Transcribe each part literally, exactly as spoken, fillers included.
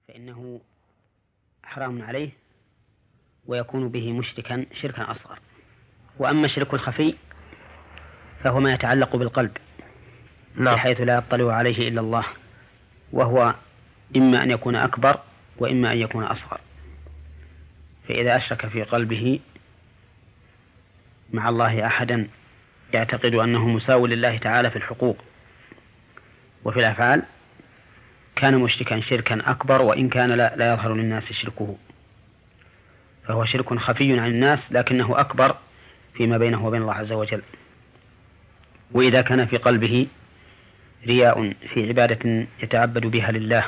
فإنه حرام عليه ويكون به مشركا شركا أصغر. وأما الشرك الخفي فهو ما يتعلق بالقلب بحيث لا يطلع عليه إلا الله، وهو إما أن يكون أكبر وإما أن يكون أصغر. فإذا أشرك في قلبه مع الله أحدا يعتقد أنه مساو لله تعالى في الحقوق وفي الأفعال كان مشركا شركا أكبر، وإن كان لا, لا يظهر للناس شركه، فهو شرك خفي عن الناس لكنه أكبر فيما بينه وبين الله عز وجل. وإذا كان في قلبه رياء في عبادة يتعبد بها لله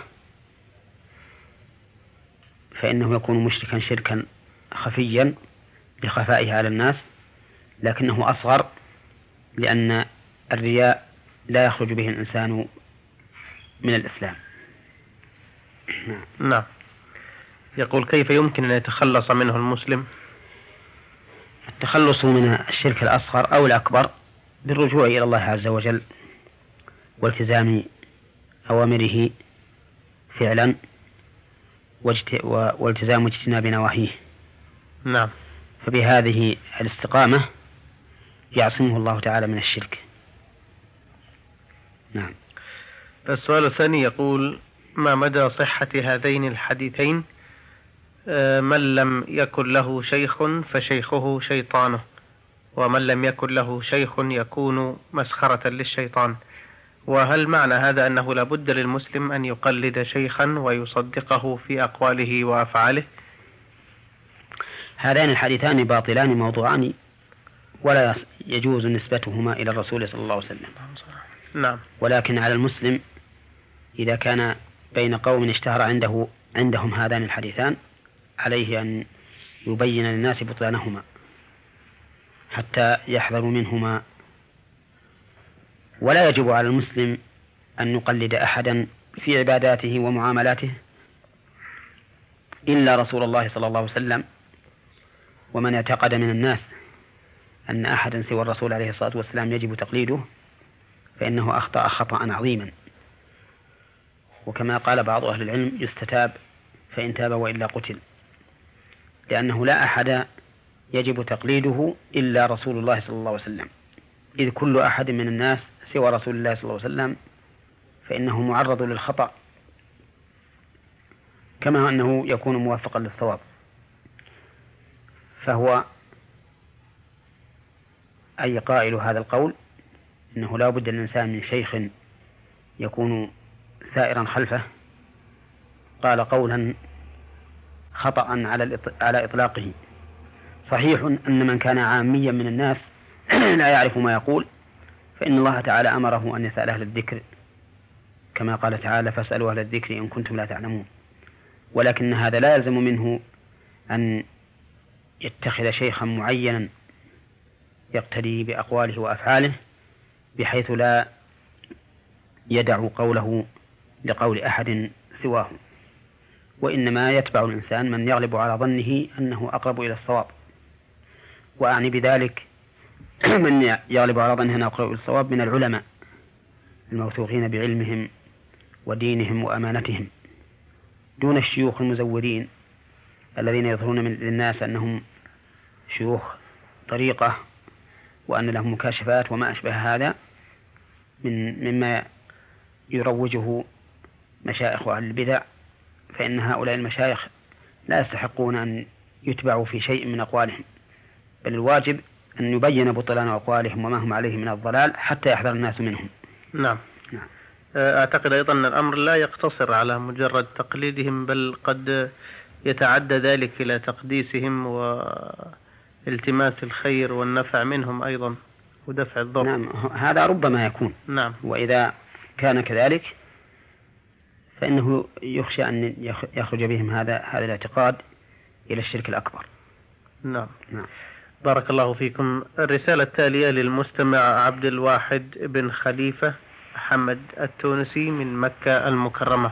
فإنه يكون مشركا شركا خفيا بخفائه على الناس، لكنه أصغر لأن الرياء لا يخرج به الإنسان من الإسلام. نعم. يقول: كيف يمكن أن يتخلص منه المسلم؟ التخلص من الشرك الأصغر أو الأكبر بالرجوع إلى الله عز وجل والتزام أوامره فعلا والتزام اجتناب نواهيه. نعم. فبهذه الاستقامة يعصمه الله تعالى من الشرك. نعم. السؤال الثاني يقول: ما مدى صحة هذين الحديثين؟ من لم يكن له شيخ فشيخه شيطانه، ومن لم يكن له شيخ يكون مسخرة للشيطان. وهل معنى هذا أنه لا بد للمسلم أن يقلد شيخا ويصدقه في أقواله وأفعاله؟ هذان الحديثان باطلان موضوعان ولا يجوز نسبتهما إلى الرسول صلى الله عليه وسلم. نعم. ولكن على المسلم إذا كان بين قوم اشتهر عنده عندهم هذان الحديثان عليه أن يبين للناس بطلانهما حتى يحذروا منهما. ولا يجب على المسلم أن يقلد أحدا في عباداته ومعاملاته إلا رسول الله صلى الله عليه وسلم. ومن اعتقد من الناس أن أحدا سوى الرسول عليه الصلاة والسلام يجب تقليده فإنه أخطأ خطأ عظيما. وكما قال بعض أهل العلم: يستتاب فإن تاب وإلا قتل، لأنه لا أحد يجب تقليده إلا رسول الله صلى الله عليه وسلم، إذ كل أحد من الناس سوى رسول الله صلى الله عليه وسلم فإنه معرض للخطأ كما أنه يكون موافقا للصواب. فهو أي قائل هذا القول إنه لا بد للإنسان من شيخ يكون سائرا خلفه قال قولا خطأ على على إطلاقه. صحيح أن من كان عاميا من الناس لا يعرف ما يقول فإن الله تعالى أمره أن يسأل أهل الذكر كما قال تعالى: فاسألوا أهل الذكر إن كنتم لا تعلمون. ولكن هذا لا يلزم منه أن يتخذ شيخا معينا يقتدي بأقواله وأفعاله بحيث لا يدع قوله لقول أحد سواه، وإنما يتبع الإنسان من يغلب على ظنه أنه أقرب إلى الصواب. وأعني بذلك من يغلب على ظنه أنه أقرب إلى الصواب من العلماء الموثوقين بعلمهم ودينهم وأمانتهم، دون الشيوخ المزورين الذين يظهرون من للناس أنهم شيوخ طريقة وأن لهم مكاشفات وما أشبه هذا من مما يروجه مشايخ أهل البدع. فإن هؤلاء المشايخ لا يستحقون أن يتبعوا في شيء من أقوالهم، بل الواجب أن يبين بطلان أقوالهم وما هم عليه من الضلال حتى يحذر الناس منهم. نعم. نعم. أعتقد أيضا أن الأمر لا يقتصر على مجرد تقليدهم، بل قد يتعدى ذلك إلى تقديسهم والتماس الخير والنفع منهم أيضا ودفع الضر. نعم، هذا ربما يكون. نعم. وإذا كان كذلك فإنه يخشى أن يخرج بهم هذا هذا الاعتقاد إلى الشرك الأكبر. نعم. نعم. بارك الله فيكم. الرسالة التالية للمستمع عبد الواحد بن خليفة محمد التونسي من مكة المكرمة،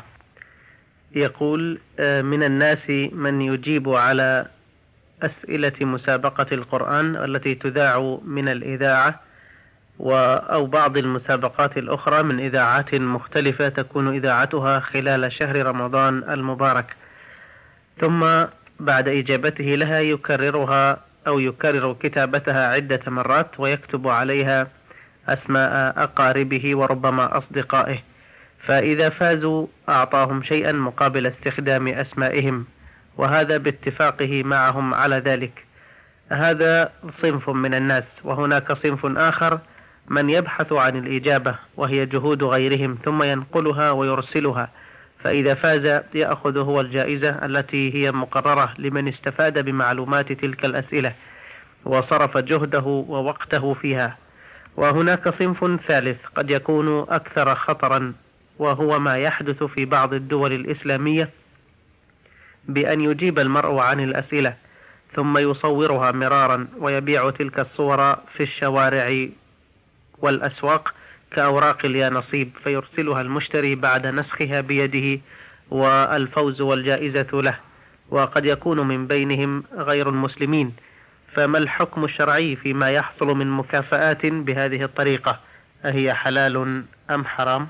يقول: من الناس من يجيب على أسئلة مسابقة القرآن التي تذاع من الإذاعة أو بعض المسابقات الأخرى من إذاعات مختلفة تكون إذاعتها خلال شهر رمضان المبارك، ثم بعد إجابته لها يكررها أو يكرر كتابتها عدة مرات ويكتب عليها أسماء أقاربه وربما أصدقائه، فإذا فازوا أعطاهم شيئا مقابل استخدام أسمائهم، وهذا باتفاقه معهم على ذلك. هذا صنف من الناس. وهناك صنف آخر من يبحث عن الإجابة وهي جهود غيرهم ثم ينقلها ويرسلها، فإذا فاز يأخذ هو الجائزة التي هي مقررة لمن استفاد بمعلومات تلك الأسئلة وصرف جهده ووقته فيها. وهناك صنف ثالث قد يكون أكثر خطرا، وهو ما يحدث في بعض الدول الإسلامية بأن يجيب المرء عن الأسئلة ثم يصورها مرارا ويبيع تلك الصور في الشوارع والأسواق كأوراق اليانصيب، فيرسلها المشتري بعد نسخها بيده والفوز والجائزة له، وقد يكون من بينهم غير المسلمين. فما الحكم الشرعي فيما يحصل من مكافآت بهذه الطريقة؟ أهي حلال أم حرام؟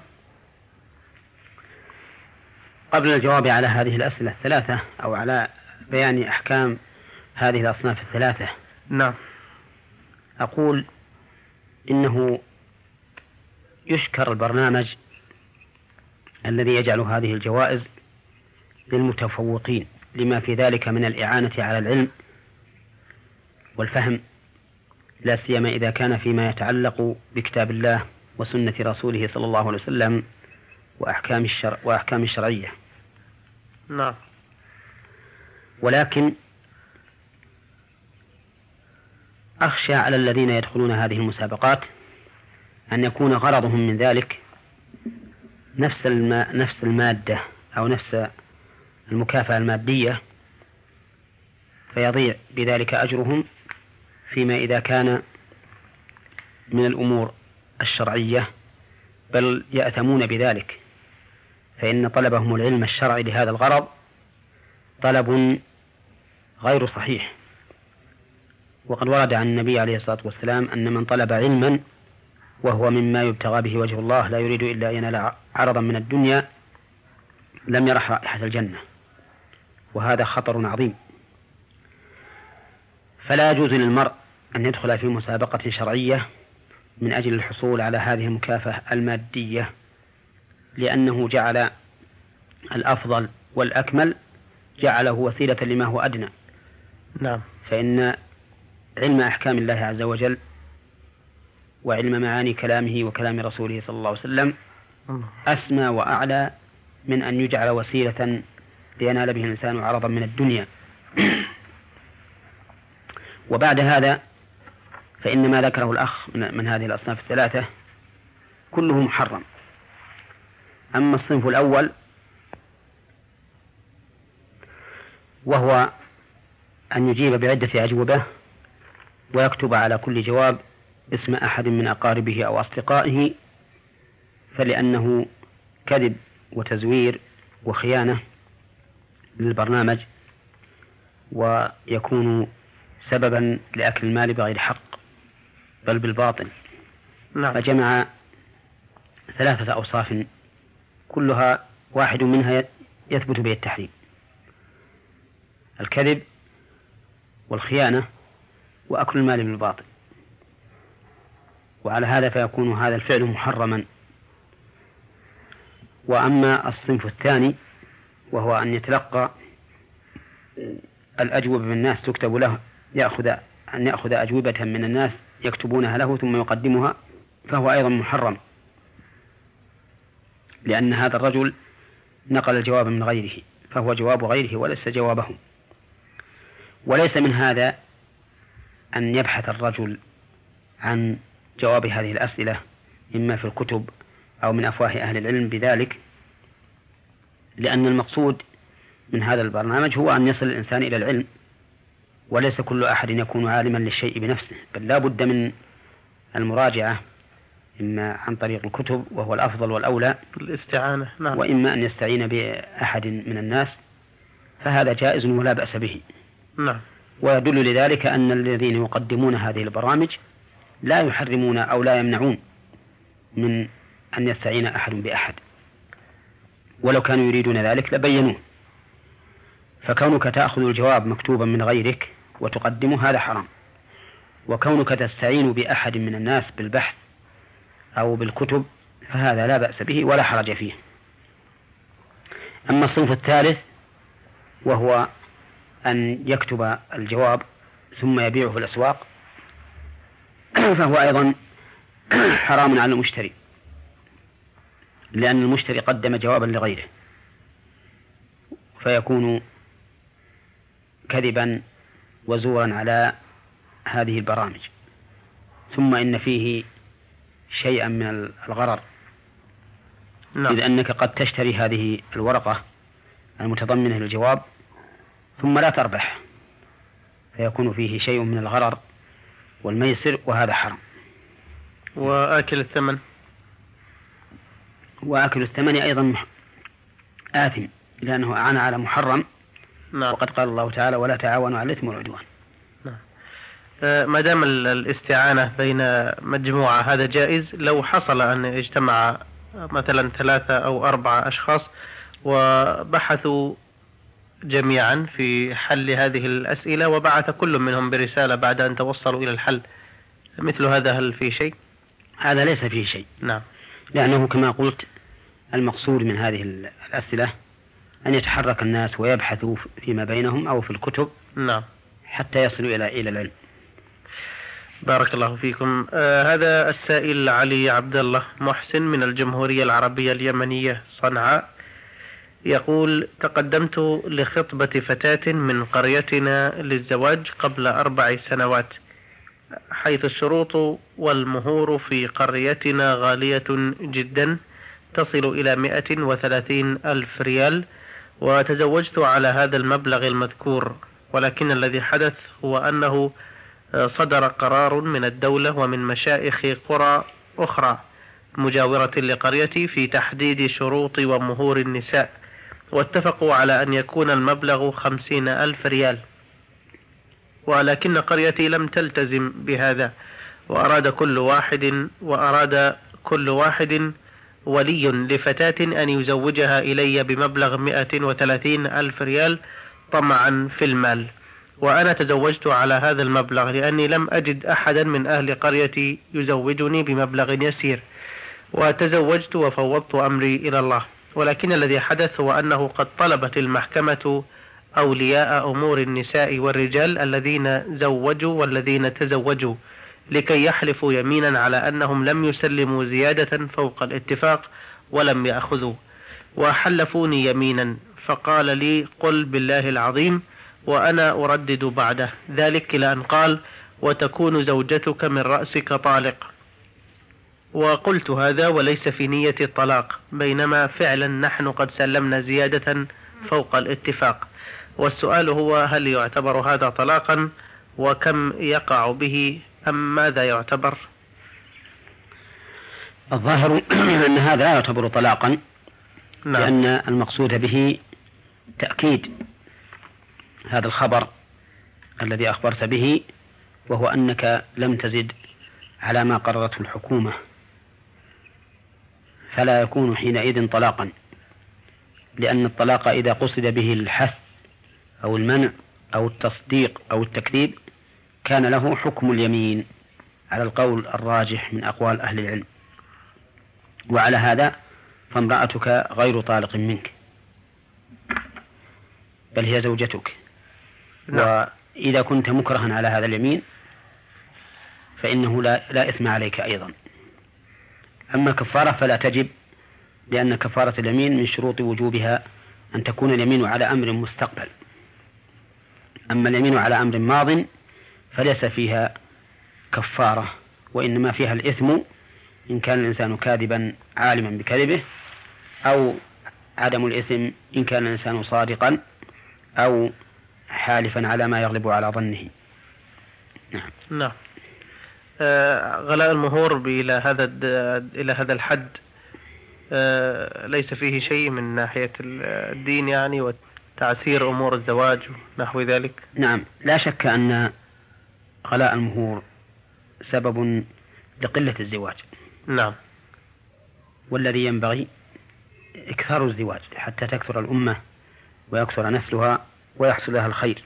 قبل الجواب على هذه الأسئلة الثلاثة أو على بيان أحكام هذه الأصناف الثلاثة، نعم، أقول إنه يشكر البرنامج الذي يجعل هذه الجوائز للمتفوقين لما في ذلك من الإعانة على العلم والفهم، لا سيما إذا كان فيما يتعلق بكتاب الله وسنة رسوله صلى الله عليه وسلم وأحكام الشرع وأحكام الشرعية. نعم. ولكن أخشى على الذين يدخلون هذه المسابقات أن يكون غرضهم من ذلك نفس الما نفس المادة أو نفس المكافأة المادية، فيضيع بذلك أجرهم فيما إذا كان من الأمور الشرعية، بل يأثمون بذلك، فإن طلبهم العلم الشرعي لهذا الغرض طلب غير صحيح. وقد ورد عن النبي عليه الصلاة والسلام أن من طلب علما وهو مما يبتغى به وجه الله لا يريد إلا أن ينال عرضا من الدنيا لم يرح رائحة الجنة، وهذا خطر عظيم. فلا يجوز للمرء أن يدخل في مسابقة شرعية من أجل الحصول على هذه المكافأة المادية، لأنه جعل الأفضل والأكمل جعله وسيلة لما هو أدنى. نعم. فإن علم أحكام الله عز وجل وعلم معاني كلامه وكلام رسوله صلى الله عليه وسلم أسمى وأعلى من أن يجعل وسيلة لينال به الإنسان عرضا من الدنيا. وبعد هذا فإن ما ذكره الأخ من هذه الأصناف الثلاثة كله محرم. أما الصنف الأول وهو أن يجيب بعدة أجوبة ويكتب على كل جواب اسم أحد من أقاربه أو أصدقائه، فلأنه كذب وتزوير وخيانة للبرنامج، ويكون سببا لأكل المال بغير حق بل بالباطل. نعم. فجمع ثلاثة أوصاف كلها واحد منها يثبت به التحريم: الكذب والخيانة وأكل المال بالباطل. وعلى هذا فيكون هذا الفعل محرما. وأما الصنف الثاني وهو أن يتلقى الأجوبة من الناس تكتب له، يأخذ أن يأخذ أجوبة من الناس يكتبونها له ثم يقدمها، فهو أيضا محرم، لأن هذا الرجل نقل الجواب من غيره، فهو جواب غيره وليس جوابه. وليس من هذا أن يبحث الرجل عن جواب هذه الأسئلة إما في الكتب أو من أفواه أهل العلم بذلك، لأن المقصود من هذا البرنامج هو أن يصل الإنسان إلى العلم، وليس كل أحد يكون عالما للشيء بنفسه، بل لا بد من المراجعة إما عن طريق الكتب وهو الأفضل والأولى الاستعانة، نعم. وإما أن يستعين بأحد من الناس، فهذا جائز ولا بأس به. نعم. ويدل لذلك أن الذين يقدمون هذه البرامج لا يحرمون أو لا يمنعون من أن يستعين أحد بأحد، ولو كانوا يريدون ذلك لبينوه. فكونك تأخذ الجواب مكتوبا من غيرك وتقدمه هذا حرام، وكونك تستعين بأحد من الناس بالبحث أو بالكتب فهذا لا بأس به ولا حرج فيه. أما الصنف الثالث وهو أن يكتب الجواب ثم يبيعه في الأسواق فهو أيضا حرام على المشتري، لأن المشتري قدم جوابا لغيره فيكون كذبا وزورا على هذه البرامج. ثم إن فيه شيئا من الغرر، نعم. إذ أنك قد تشتري هذه الورقة المتضمنة للجواب ثم لا تربح، فيكون فيه شيء من الغرر والميسر، وهذا حرام. وآكل الثمن وآكل الثمن أيضا آثم، لأنه أعان على محرم. نعم. وقد قال الله تعالى ولا تعاونوا على الإثم والعدوان. نعم. ما دام الاستعانة بين مجموعة هذا جائز، لو حصل أن اجتمع مثلا ثلاثة أو أربعة أشخاص وبحثوا جميعا في حل هذه الأسئلة وبعث كل منهم برسالة بعد أن توصلوا إلى الحل، مثل هذا هل في شيء؟ هذا ليس فيه شيء. نعم. لأنه كما قلت المقصود من هذه الأسئلة أن يتحرك الناس ويبحثوا فيما بينهم أو في الكتب. نعم. حتى يصلوا إلى إلى العلم. بارك الله فيكم. آه هذا السائل علي عبد الله محسن من الجمهورية العربية اليمنية صنعاء يقول: تقدمت لخطبة فتاة من قريتنا للزواج قبل أربع سنوات، حيث الشروط والمهور في قريتنا غالية جدا تصل إلى مئة وثلاثين ألف ريال، وتزوجت على هذا المبلغ المذكور، ولكن الذي حدث هو أنه صدر قرار من الدولة ومن مشائخ قرى أخرى مجاورة لقريتي في تحديد شروط ومهور النساء، واتفقوا على أن يكون المبلغ خمسين ألف ريال، ولكن قريتي لم تلتزم بهذا، وأراد كل واحد وأراد كل واحد ولي لفتاة أن يزوجها إلي بمبلغ مئة وثلاثين ألف ريال طمعا في المال، وأنا تزوجت على هذا المبلغ لأني لم أجد أحدا من أهل قريتي يزوجني بمبلغ يسير، وتزوجت وفوضت أمري إلى الله. ولكن الذي حدث هو أنه قد طلبت المحكمة أولياء أمور النساء والرجال الذين زوجوا والذين تزوجوا لكي يحلفوا يمينا على أنهم لم يسلموا زيادة فوق الاتفاق ولم يأخذوا، وحلفوني يمينا، فقال لي: قل بالله العظيم، وأنا أردد بعده ذلك إلى أن قال: وتكون زوجتك من رأسك طالق. وقلت هذا وليس في نية الطلاق، بينما فعلا نحن قد سلمنا زيادة فوق الاتفاق. والسؤال هو: هل يعتبر هذا طلاقا، وكم يقع به، أم ماذا يعتبر؟ الظاهر أن هذا لا يعتبر طلاقا. نعم. لأن المقصود به تأكيد هذا الخبر الذي أخبرت به، وهو أنك لم تزد على ما قررته الحكومة، فلا يكون حينئذ طلاقا، لأن الطلاق إذا قصد به الحث أو المنع أو التصديق أو التكذيب كان له حكم اليمين على القول الراجح من أقوال أهل العلم. وعلى هذا فامرأتك غير طالق منك، بل هي زوجتك. وإذا كنت مكرها على هذا اليمين فإنه لا, لا إثم عليك أيضا. أما الكفارة فلا تجب، لأن كفارة اليمين من شروط وجوبها أن تكون اليمين على أمر مستقبل. أما اليمين على أمر ماض فليس فيها كفارة، وإنما فيها الإثم إن كان الإنسان كاذبا عالما بكذبه، أو عدم الإثم إن كان الإنسان صادقا أو حالفا على ما يغلب على ظنه. نعم. نعم. آه غلاء المهور إلى هذا إلى هذا الحد آه ليس فيه شيء من ناحية الدين يعني وتعسير أمور الزواج ونحو ذلك. نعم، لا شك أن غلاء المهور سبب لقلة الزواج. نعم. والذي ينبغي إكثار الزواج حتى تكثر الأمة ويكثر نسلها ويحصل لها الخير.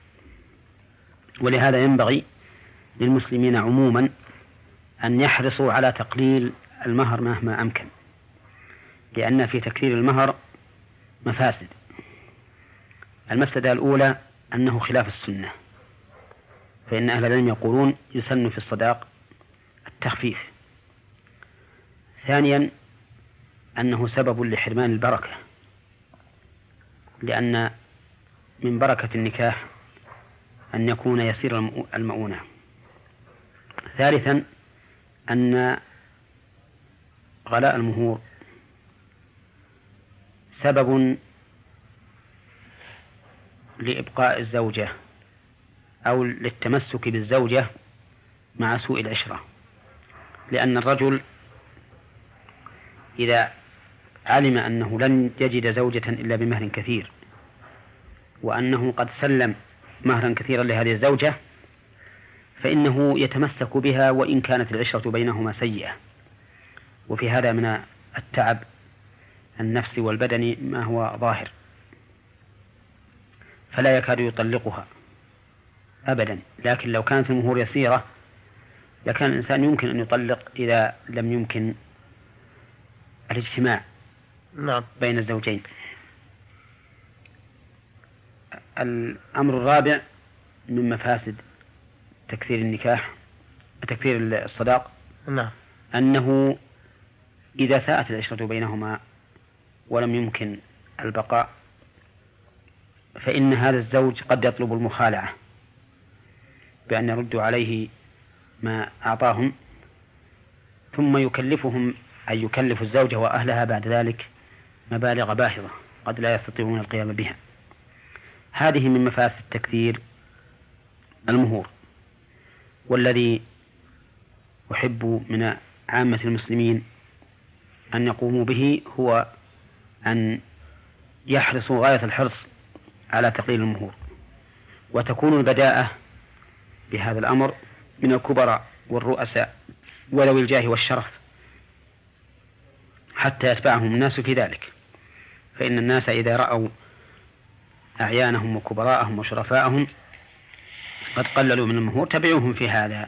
ولهذا ينبغي للمسلمين عموما أن يحرصوا على تقليل المهر مهما أمكن، لأن في تكثير المهر مفاسد. المفسدة الأولى أنه خلاف السنة، فإن أهل العلم يقولون يسن في الصداق التخفيف. ثانيا أنه سبب لحرمان البركة، لأن من بركة النكاح أن يكون يسير المؤونة. ثالثا أن غلاء المهور سبب لإبقاء الزوجة أو للتمسك بالزوجة مع سوء العشرة، لأن الرجل إذا علم أنه لن يجد زوجة إلا بمهر كثير، وأنه قد سلم مهرا كثيرا لهذه الزوجة، فإنه يتمسك بها وإن كانت العشرة بينهما سيئة. وفي هذا من التعب النفسي والبدني ما هو ظاهر، فلا يكاد يطلقها أبدا. لكن لو كانت المهور يسيرة لكان الإنسان يمكن أن يطلق إذا لم يمكن الاجتماع نعم. بين الزوجين. الأمر الرابع من مفاسد تكثير النكاح تكثير الصداق نعم. أنه إذا ساءت العشرة بينهما ولم يمكن البقاء، فإن هذا الزوج قد يطلب المخالعة بأن يردوا عليه ما أعطاهم، ثم يكلفهم أي يكلف الزوجة وأهلها بعد ذلك مبالغ باهظة قد لا يستطيعون القيام بها. هذه من مفاسد تكثير المهور. والذي أحب من عامة المسلمين أن يقوموا به هو أن يحرصوا غاية الحرص على تقليل المهور، وتكون البداءة بهذا الأمر من الكبراء والرؤساء وذوي الجاه والشرف حتى يتبعهم الناس في ذلك. فإن الناس إذا رأوا أعيانهم وكبراءهم وشرفاءهم قد قللوا من المهور تبعوهم في هذا.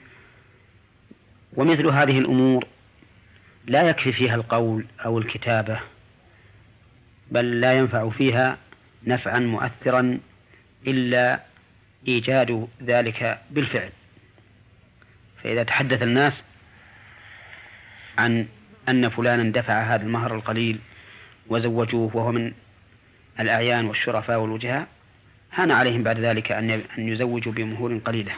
ومثل هذه الأمور لا يكفي فيها القول أو الكتابة، بل لا ينفع فيها نفعا مؤثرا إلا إيجاد ذلك بالفعل. فإذا تحدث الناس عن أن فلانا دفع هذا المهر القليل وزوجوه وهو من الأعيان والشرفاء والوجهاء، هان عليهم بعد ذلك أن يزوجوا بمهور قليلة.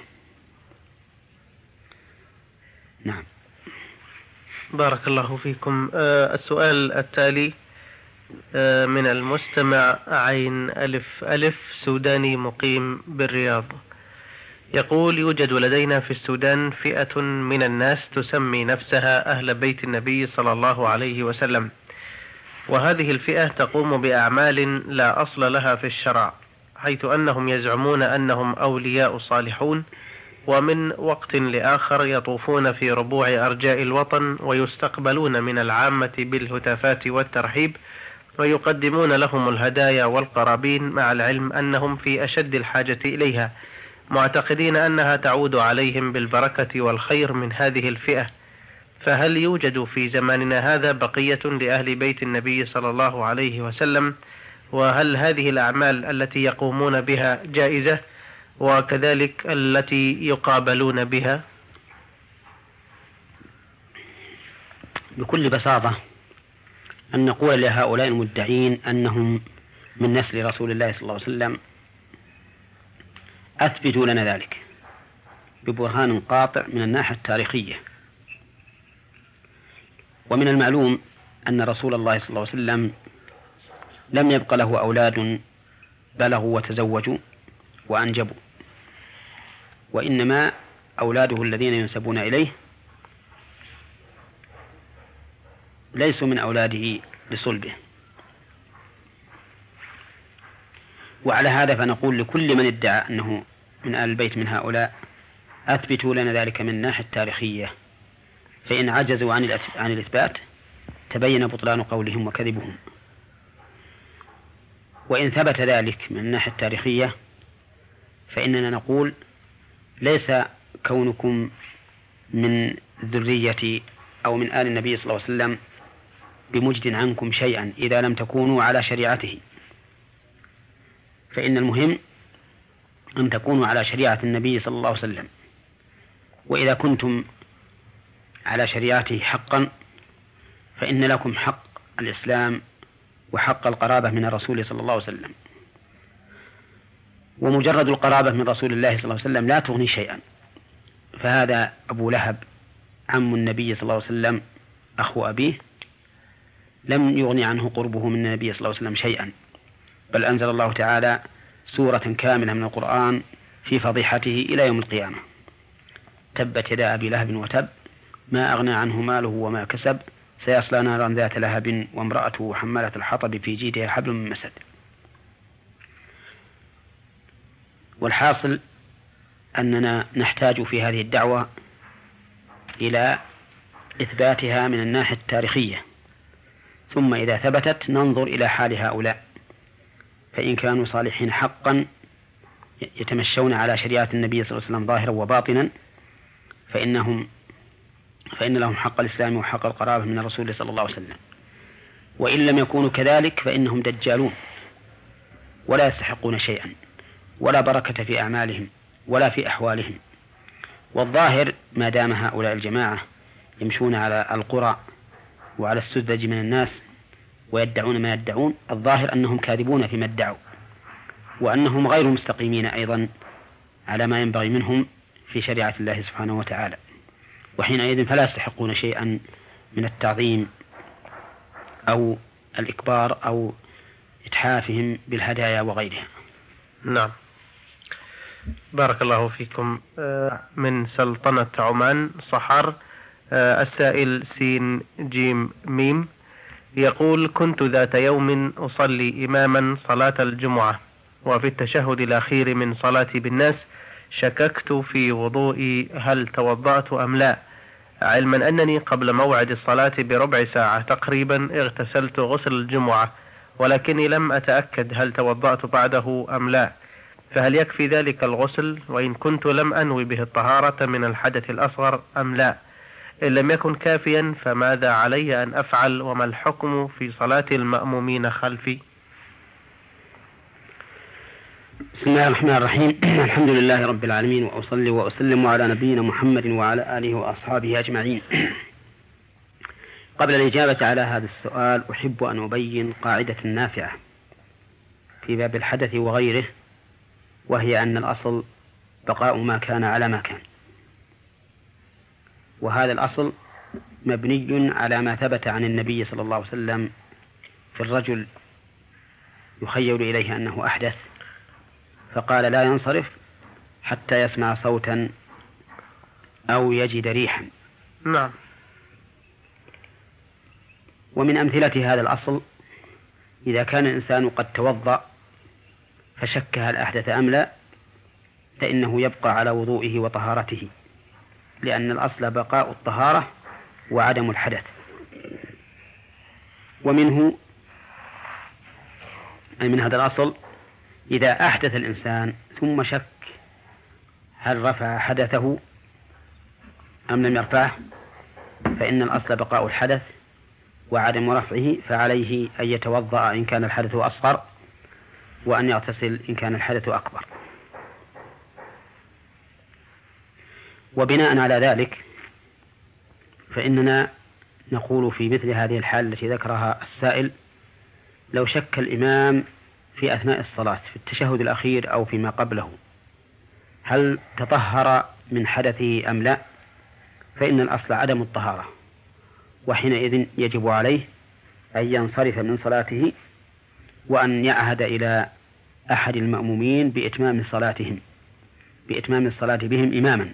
نعم. بارك الله فيكم. آه السؤال التالي آه من المستمع عين ألف ألف سوداني مقيم بالرياض، يقول: يوجد لدينا في السودان فئة من الناس تسمي نفسها أهل بيت النبي صلى الله عليه وسلم، وهذه الفئة تقوم بأعمال لا أصل لها في الشرع، حيث أنهم يزعمون أنهم أولياء صالحون، ومن وقت لآخر يطوفون في ربوع أرجاء الوطن ويستقبلون من العامة بالهتافات والترحيب، ويقدمون لهم الهدايا والقرابين، مع العلم أنهم في أشد الحاجة إليها، معتقدين أنها تعود عليهم بالبركة والخير من هذه الفئة. فهل يوجد في زماننا هذا بقية لأهل بيت النبي صلى الله عليه وسلم؟ وهل هذه الأعمال التي يقومون بها جائزة، وكذلك التي يقابلون بها؟ بكل بساطة أن نقول لهؤلاء المدعين أنهم من نسل رسول الله صلى الله عليه وسلم: أثبتوا لنا ذلك ببرهان قاطع من الناحية التاريخية. ومن المعلوم أن رسول الله صلى الله عليه وسلم لم يبق له أولاد بلغوا وتزوجوا وأنجبوا، وإنما أولاده الذين ينسبون إليه ليسوا من أولاده لصلبه. وعلى هذا فنقول لكل من ادعى أنه من آل البيت من هؤلاء أثبتوا لنا ذلك من الناحية التاريخية، فإن عجزوا عن الإثبات تبين بطلان قولهم وكذبهم. وإن ثبت ذلك من الناحية التاريخية فإننا نقول ليس كونكم من ذرية أو من آل النبي صلى الله عليه وسلم بمجد عنكم شيئا إذا لم تكونوا على شريعته، فإن المهم أن تكونوا على شريعة النبي صلى الله عليه وسلم، وإذا كنتم على شريعته حقا فإن لكم حق الإسلام وحق القرابة من الرسول صلى الله عليه وسلم. ومجرد القرابة من رسول الله صلى الله عليه وسلم لا تغني شيئا، فهذا أبو لهب عم النبي صلى الله عليه وسلم أخو أبيه لم يغني عنه قربه من النبي صلى الله عليه وسلم شيئا، بل أنزل الله تعالى سورة كاملة من القرآن في فضيحته إلى يوم القيامة: تبت يدا أبي لهب وتب ما أغنى عنه ماله وما كسب سيصلى نارا ذات لهب وامرأته حمالة الحطب في جيدها حبل من مسد. والحاصل أننا نحتاج في هذه الدعوة إلى إثباتها من الناحية التاريخية، ثم إذا ثبتت ننظر إلى حال هؤلاء، فإن كانوا صالحين حقا يتمشون على شريعة النبي صلى الله عليه وسلم ظاهرا وباطنا فإنهم فإن لهم حق الإسلام وحق القرابة من الرسول صلى الله عليه وسلم، وإن لم يكونوا كذلك فإنهم دجالون ولا يستحقون شيئا ولا بركة في أعمالهم ولا في أحوالهم. والظاهر ما دام هؤلاء الجماعة يمشون على القرى وعلى السذج من الناس ويدعون ما يدعون، الظاهر أنهم كاذبون فيما ادعوا، وأنهم غير مستقيمين أيضا على ما ينبغي منهم في شريعة الله سبحانه وتعالى، وحينئذ فلا يستحقون شيئا من التعظيم أو الإكبار أو إتحافهم بالهدايا وغيرها. نعم، بارك الله فيكم. من سلطنة عمان صحر، السائل سين جيم ميم يقول: كنت ذات يوم أصلي إماما صلاة الجمعة، وفي التشهد الأخير من صلاتي بالناس شككت في وضوئي هل توضأت أم لا، علما أنني قبل موعد الصلاة بربع ساعة تقريبا اغتسلت غسل الجمعة، ولكني لم أتأكد هل توضأت بعده أم لا، فهل يكفي ذلك الغسل؟ وإن كنت لم أنوي به الطهارة من الحدث الأصغر أم لا؟ إن لم يكن كافيا فماذا علي أن أفعل؟ وما الحكم في صلاة المأمومين خلفي؟ بسم الله الرحمن الرحيم. الحمد لله رب العالمين، وأصلي وأسلم على نبينا محمد وعلى آله وأصحابه أجمعين. قبل الإجابة على هذا السؤال أحب أن أبين قاعدة نافعة في باب الحدث وغيره، وهي أن الأصل بقاء ما كان على ما كان، وهذا الأصل مبني على ما ثبت عن النبي صلى الله عليه وسلم في الرجل يخيل إليه أنه أحدث فقال لا ينصرف حتى يسمع صوتا أو يجد ريحا. نعم. ومن أمثلة هذا الأصل إذا كان الإنسان قد توضأ فشك هل أحدث أم لا، فإنه يبقى على وضوئه وطهارته، لأن الأصل بقاء الطهارة وعدم الحدث. ومنه أي من هذا الأصل إذا أحدث الإنسان ثم شك هل رفع حدثه أم لم يرفعه، فإن الأصل بقاء الحدث وعدم رفعه، فعليه أن يتوضأ إن كان الحدث أصغر وأن يغتسل إن كان الحدث أكبر. وبناء على ذلك فإننا نقول في مثل هذه الحالة التي ذكرها السائل: لو شك الإمام في أثناء الصلاة في التشهد الأخير أو فيما قبله هل تطهر من حدثه أم لا، فإن الأصل عدم الطهارة، وحينئذ يجب عليه أن ينصرف من صلاته وأن يعهد إلى أحد المأمومين بإتمام صلاتهم بإتمام الصلاة بهم إماما،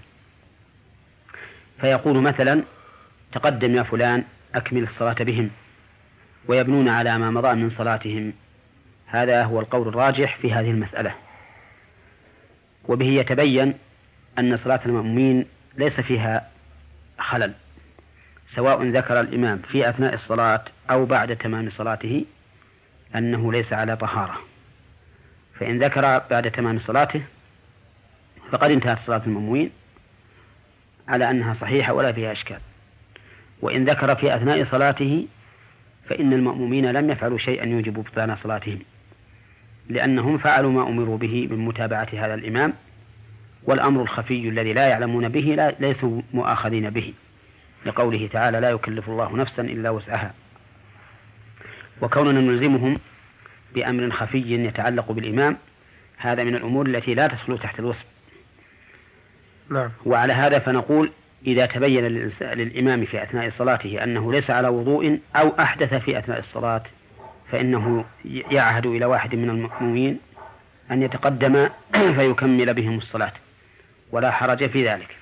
فيقول مثلا: تقدم يا فلان أكمل الصلاة بهم، ويبنون على ما مضى من صلاتهم. هذا هو القول الراجح في هذه المسألة، وبه يتبين أن صلاة المأمومين ليس فيها خلل، سواء ذكر الإمام في أثناء الصلاة أو بعد تمام صلاته أنه ليس على طهارة، فإن ذكر بعد تمام صلاته فقد انتهت صلاة المأمومين على أنها صحيحة ولا فيها إشكال، وإن ذكر في أثناء صلاته فإن المأمومين لم يفعلوا شيئا يوجب بطلان صلاتهم، لأنهم فعلوا ما أمروا به من متابعة هذا الإمام، والأمر الخفي الذي لا يعلمون به لا ليسوا مؤاخذين به، لقوله تعالى لا يكلف الله نفسا إلا وسعها. وكوننا نلزمهم بأمر خفي يتعلق بالإمام هذا من الأمور التي لا تدخل تحت الوصف. نعم. وعلى هذا فنقول إذا تبين للإمام في أثناء صلاته أنه ليس على وضوء أو أحدث في أثناء الصلاة فإنه يعهد إلى واحد من المأمومين أن يتقدم فيكمل بهم الصلاة ولا حرج في ذلك.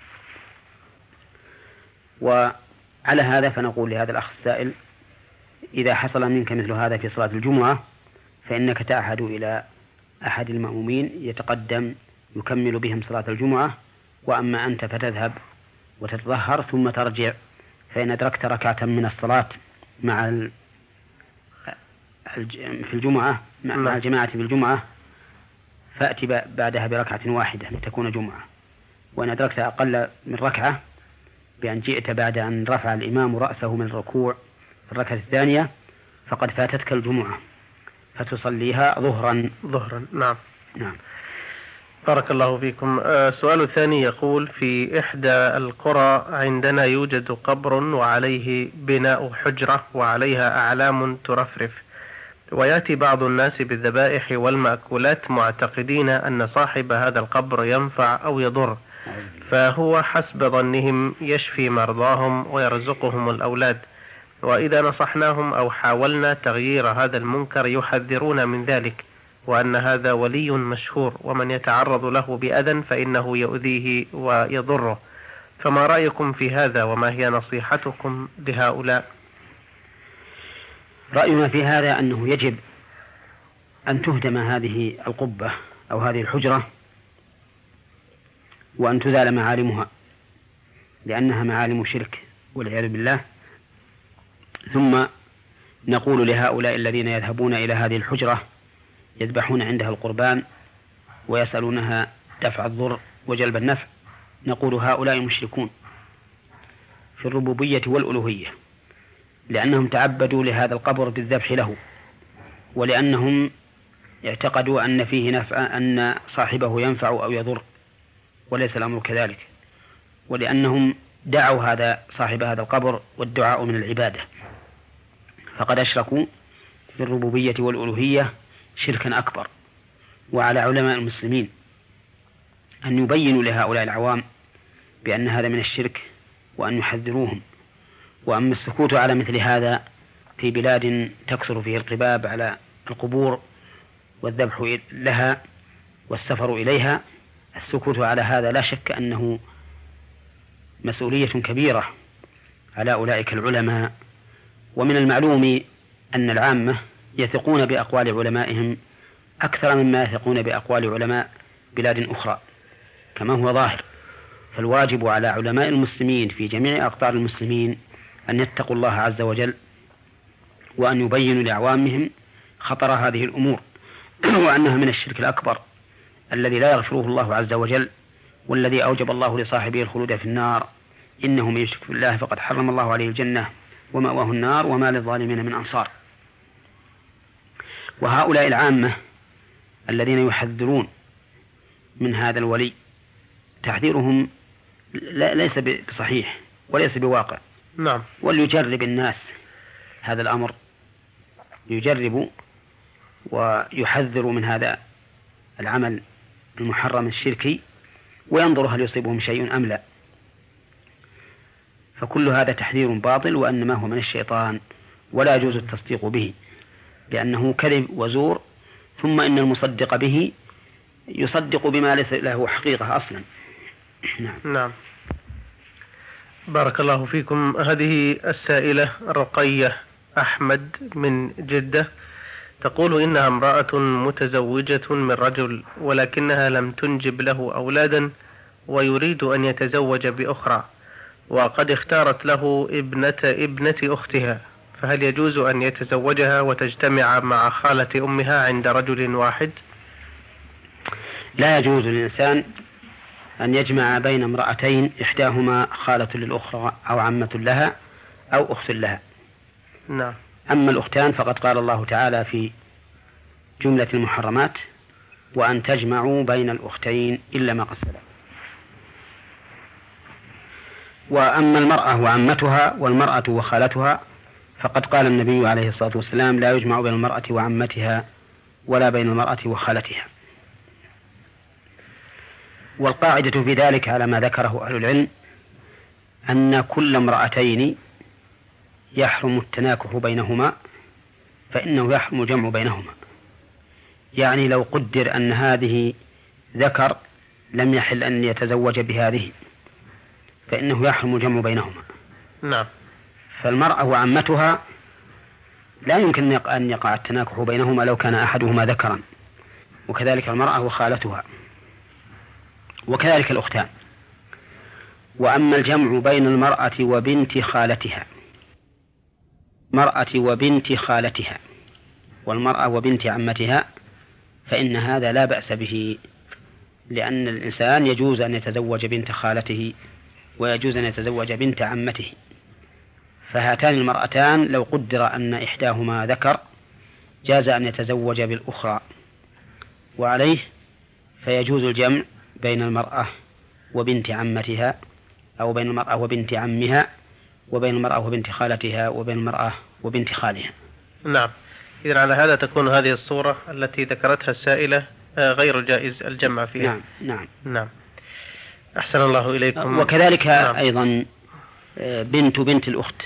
وعلى هذا فنقول لهذا الأخ السائل إذا حصل منك مثل هذا في صلاة الجمعة فإنك تعهد إلى أحد المأمومين يتقدم يكمل بهم صلاة الجمعة، وأما أنت فتذهب وتتظهر ثم ترجع، فإن أدركت ركعة من الصلاة مع في الجمعة مع الجماعة في الجمعة فأتي بعدها بركعة واحدة لتكون جمعة، وإن أدركت أقل من ركعة بأن جئت بعد أن رفع الإمام رأسه من الركوع في الركعة الثانية فقد فاتتك الجمعة فتصليها ظهرا ظهرا نعم. نعم. بارك الله فيكم. السؤال الثاني يقول: في إحدى القرى عندنا يوجد قبر وعليه بناء حجرة وعليها أعلام ترفرف، ويأتي بعض الناس بالذبائح والمأكولات معتقدين أن صاحب هذا القبر ينفع أو يضر، فهو حسب ظنهم يشفي مرضاهم ويرزقهم الأولاد، وإذا نصحناهم أو حاولنا تغيير هذا المنكر يحذرون من ذلك، وأن هذا ولي مشهور ومن يتعرض له بأذى فإنه يؤذيه ويضره، فما رأيكم في هذا وما هي نصيحتكم لهؤلاء؟ رأينا في هذا أنه يجب أن تهدم هذه القبة أو هذه الحجرة وأن تزال معالمها، لأنها معالم شرك والعياذ بالله. ثم نقول لهؤلاء الذين يذهبون إلى هذه الحجرة يذبحون عندها القربان ويسألونها دفع الضر وجلب النفع، نقول هؤلاء مشركون في الربوبية والألوهية، لأنهم تعبدوا لهذا القبر بالذبح له، ولأنهم اعتقدوا أن فيه نفع، أن صاحبه ينفع أو يضر، وليس الأمر كذلك، ولأنهم دعوا هذا صاحب هذا القبر والدعاء من العبادة، فقد أشركوا في الربوبية والألوهية شركا أكبر. وعلى علماء المسلمين أن يبينوا لهؤلاء العوام بأن هذا من الشرك وأن يحذروهم. وأما السكوت على مثل هذا في بلاد تكثر فيه القباب على القبور والذبح لها والسفر إليها، السكوت على هذا لا شك أنه مسؤولية كبيرة على أولئك العلماء. ومن المعلوم أن العامة يثقون بأقوال علمائهم أكثر مما يثقون بأقوال علماء بلاد أخرى كما هو ظاهر، فالواجب على علماء المسلمين في جميع أقطار المسلمين أن يتقوا الله عز وجل وأن يبينوا لأعوامهم خطر هذه الأمور وأنها من الشرك الأكبر الذي لا يغفره الله عز وجل، والذي أوجب الله لصاحبه الخلود في النار، إنه من يشرك بالله فقد حرم الله عليه الجنة ومأواه النار وما للظالمين من أنصار. وهؤلاء العامة الذين يحذرون من هذا الولي تحذيرهم ليس بصحيح وليس بواقع. نعم. وليجرب الناس هذا الأمر، يجربوا ويحذروا من هذا العمل المحرم الشركي وينظر هل يصيبهم شيء أم لا. فكل هذا تحذير باطل وأنما هو من الشيطان ولا يجوز التصديق به لأنه كذب وزور، ثم إن المصدق به يصدق بما ليس له حقيقة أصلا. نعم. نعم. بارك الله فيكم. هذه السائلة رقية أحمد من جدة تقول إنها امرأة متزوجة من رجل ولكنها لم تنجب له أولادا ويريد أن يتزوج بأخرى وقد اختارت له ابنة ابنة أختها، فهل يجوز أن يتزوجها وتجتمع مع خالة أمها عند رجل واحد؟ لا يجوز للإنسان أن يجمع بين امرأتين إحداهما خالة للأخرى أو عمة لها أو أخت لها. نعم. أما الأختان فقد قال الله تعالى في جملة المحرمات: وأن تجمعوا بين الأختين إلا ما قد سلف. وأما المرأة وعمتها والمرأة وخالتها فقد قال النبي عليه الصلاة والسلام: لا يجمع بين المرأة وعمتها ولا بين المرأة وخالتها. والقاعدة في ذلك على ما ذكره أهل العلم أن كل امرأتين يحرم التناكح بينهما فإنه يحرم الجمع بينهما. يعني لو قدر أن هذه ذكر لم يحل أن يتزوج بهذه فإنه يحرم الجمع بينهما. نعم. فالمرأة وعمتها لا يمكن أن يقع التناكح بينهما لو كان أحدهما ذكرا، وكذلك المرأة وخالتها، وكذلك الأختان. وأما الجمع بين المرأة وبنت خالتها مرأة وبنت خالتها والمرأة وبنت عمتها فإن هذا لا بأس به، لأن الإنسان يجوز أن يتزوج بنت خالته ويجوز أن يتزوج بنت عمته. فهاتان المرأتان لو قدر أن إحداهما ذكر جاز أن يتزوج بالأخرى، وعليه فيجوز الجمع بين المرأة وبنت عمتها أو بين المرأة وبنت عمها وبين المرأة وبنت خالتها وبين المرأة وبنت خالها. نعم. إذن على هذا تكون هذه الصورة التي ذكرتها السائلة غير جائز الجمع فيها. نعم نعم نعم. أحسن الله إليكم. وكذلك نعم. أيضا بنت بنت الأخت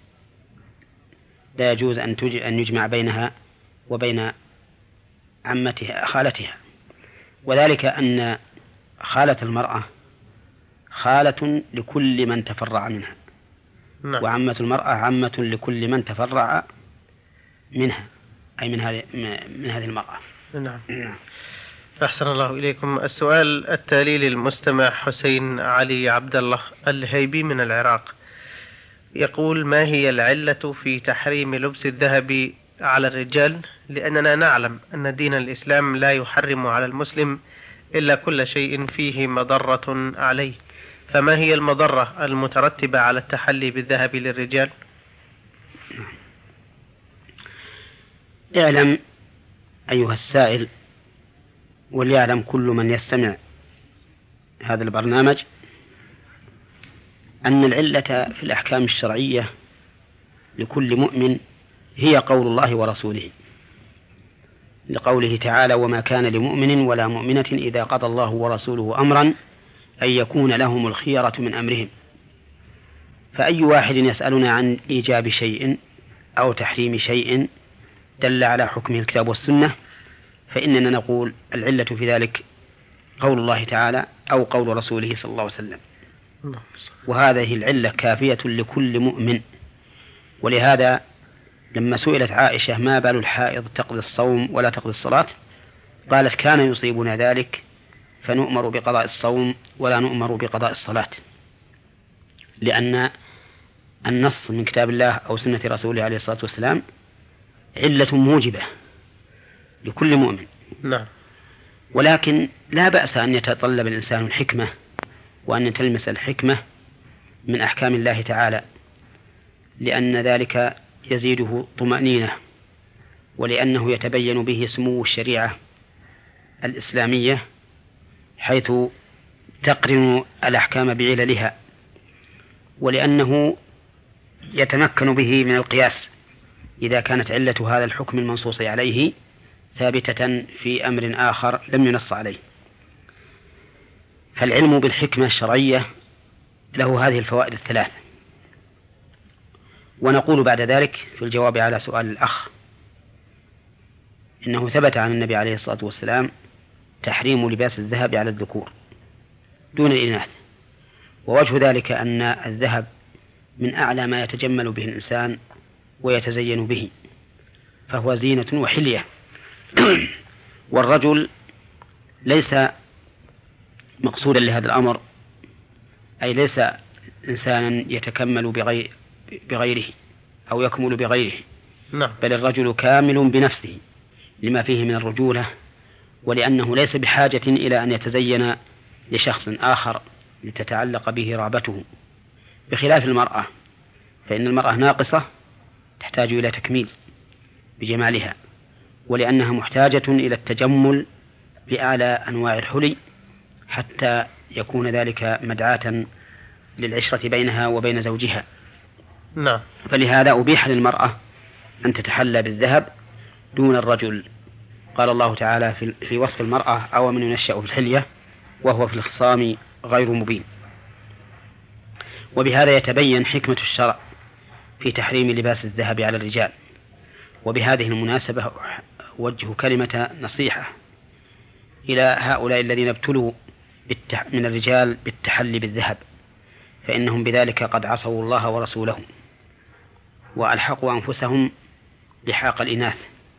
لا يجوز أن أن يجمع بينها وبين عمتها خالتها، وذلك أن خالة المرأة خالة لكل من تفرع منها. نعم. وعمة المرأة عمة لكل من تفرع منها، أي من هذه من هذه المرأة. نعم. نعم. أحسن الله إليكم. السؤال التالي للمستمع حسين علي عبد الله الهيبي من العراق، يقول: ما هي العلة في تحريم لبس الذهب على الرجال؟ لأننا نعلم أن دين الإسلام لا يحرم على المسلم إلا كل شيء فيه مضرة عليه، فما هي المضرة المترتبة على التحلي بالذهب للرجال؟ اعلم أيها السائل، وليعلم كل من يستمع هذا البرنامج، أن العلة في الأحكام الشرعية لكل مؤمن هي قول الله ورسوله، لقوله تعالى: وما كان لمؤمن ولا مؤمنة إذا قضى الله ورسوله أمرا أن يكون لهم الخيرة من أمرهم. فأي واحد يسألنا عن إيجاب شيء أو تحريم شيء دل على حكمه الكتاب والسنة فإننا نقول العلة في ذلك قول الله تعالى أو قول رسوله صلى الله عليه وسلم، وهذه العلة كافية لكل مؤمن. ولهذا لما سئلت عائشة: ما بال الحائض تقضي الصوم ولا تقضي الصلاة؟ قالت: كان يصيبنا ذلك فنؤمر بقضاء الصوم ولا نؤمر بقضاء الصلاة، لأن النص من كتاب الله أو سنة رسوله عليه الصلاة والسلام علة موجبة لكل مؤمن. نعم. ولكن لا بأس أن يتطلب الإنسان الحكمة وأن يتلمس الحكمة من أحكام الله تعالى، لأن ذلك يزيده طمأنينة، ولأنه يتبين به سمو الشريعة الإسلامية حيث تقرن الأحكام بعللها، ولأنه يتمكن به من القياس إذا كانت علة هذا الحكم المنصوص عليه ثابتة في أمر آخر لم ينص عليه. فالعلم بالحكمة الشرعية له هذه الفوائد الثلاث. ونقول بعد ذلك في الجواب على سؤال الأخ إنه ثبت عن النبي عليه الصلاة والسلام تحريم لباس الذهب على الذكور دون الإناث، ووجه ذلك أن الذهب من أعلى ما يتجمل به الإنسان ويتزين به، فهو زينة وحلية. والرجل ليس مقصودا لهذا الأمر أي ليس إنسانا يتكمل بغير بغيره أو يكمل بغيره، نعم. بل الرجل كامل بنفسه لما فيه من الرجولة، ولأنه ليس بحاجة إلى أن يتزين لشخص آخر لتتعلق به رغبته، بخلاف المرأة، فإن المرأة ناقصة تحتاج إلى تكميل بجمالها، ولأنها محتاجة إلى التجمل بأعلى أنواع الحلي حتى يكون ذلك مدعاة للعشرة بينها وبين زوجها. نعم. فلهذا أبيح للمرأة أن تتحلى بالذهب دون الرجل. قال الله تعالى في وصف المرأة: أو من ينشأ في الحلية وهو في الخصام غير مبين. وبهذا يتبين حكمة الشرع في تحريم لباس الذهب على الرجال. وبهذه المناسبة أوجه كلمة نصيحة إلى هؤلاء الذين ابتلوا من الرجال بالتحلي بالذهب، فإنهم بذلك قد عصوا الله ورسوله وألحقوا أنفسهم لحاق الإناث،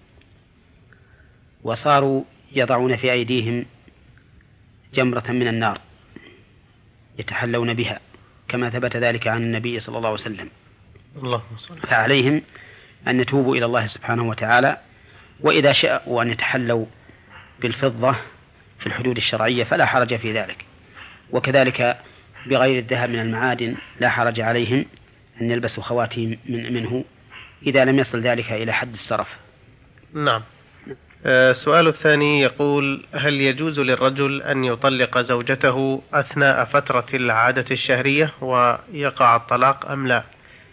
وصاروا يضعون في أيديهم جمرة من النار يتحلون بها، كما ثبت ذلك عن النبي صلى الله عليه وسلم. الله فعليهم أن يتوبوا إلى الله سبحانه وتعالى، وإذا شاءوا أن يتحلوا بالفضة في الحدود الشرعية فلا حرج في ذلك، وكذلك بغير الذهب من المعادن لا حرج عليهم أن يلبسوا خواتيم من منه إذا لم يصل ذلك إلى حد السرف. نعم. السؤال الثاني يقول: هل يجوز للرجل أن يطلق زوجته أثناء فترة العادة الشهرية ويقع الطلاق أم لا؟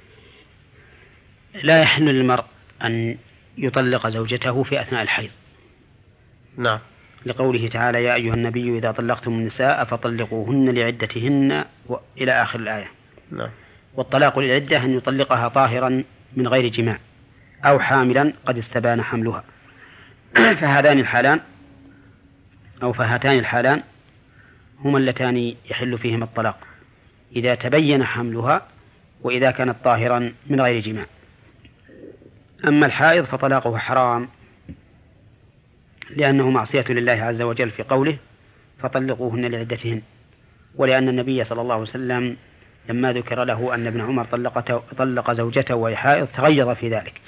لا يحل للمرء أن يطلق زوجته في أثناء الحيض. نعم. لقوله تعالى: يا أيها النبي إذا طلقتم النساء فطلقوهن لعدتهن إلى آخر الآية. نعم. والطلاق للعدة أن يطلقها طاهرا من غير جماع أو حاملا قد استبان حملها. فهذان الحالان أو فهاتان الحالان هما اللتان يحل فيهما الطلاق، إذا تبين حملها وإذا كانت طاهرا من غير جماع. أما الحائض فطلاقه حرام، لأنه معصية لله عز وجل في قوله: فطلقوهن لعدتهن، ولأن النبي صلى الله عليه وسلم لما ذكر له أن ابن عمر طلق زوجته وهي حائض تغيظ في ذلك.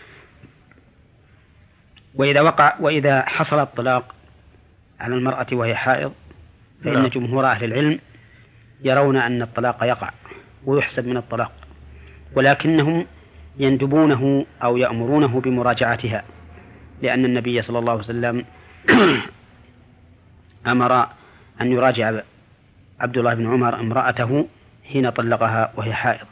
وإذا وقع وإذا حصل الطلاق على المرأة وهي حائض فإن لا. جمهور أهل العلم يرون أن الطلاق يقع ويحسب من الطلاق، ولكنهم يندبونه أو يأمرونه بمراجعتها، لأن النبي صلى الله عليه وسلم أمر أن يراجع عبد الله بن عمر امرأته حين طلقها وهي حائض.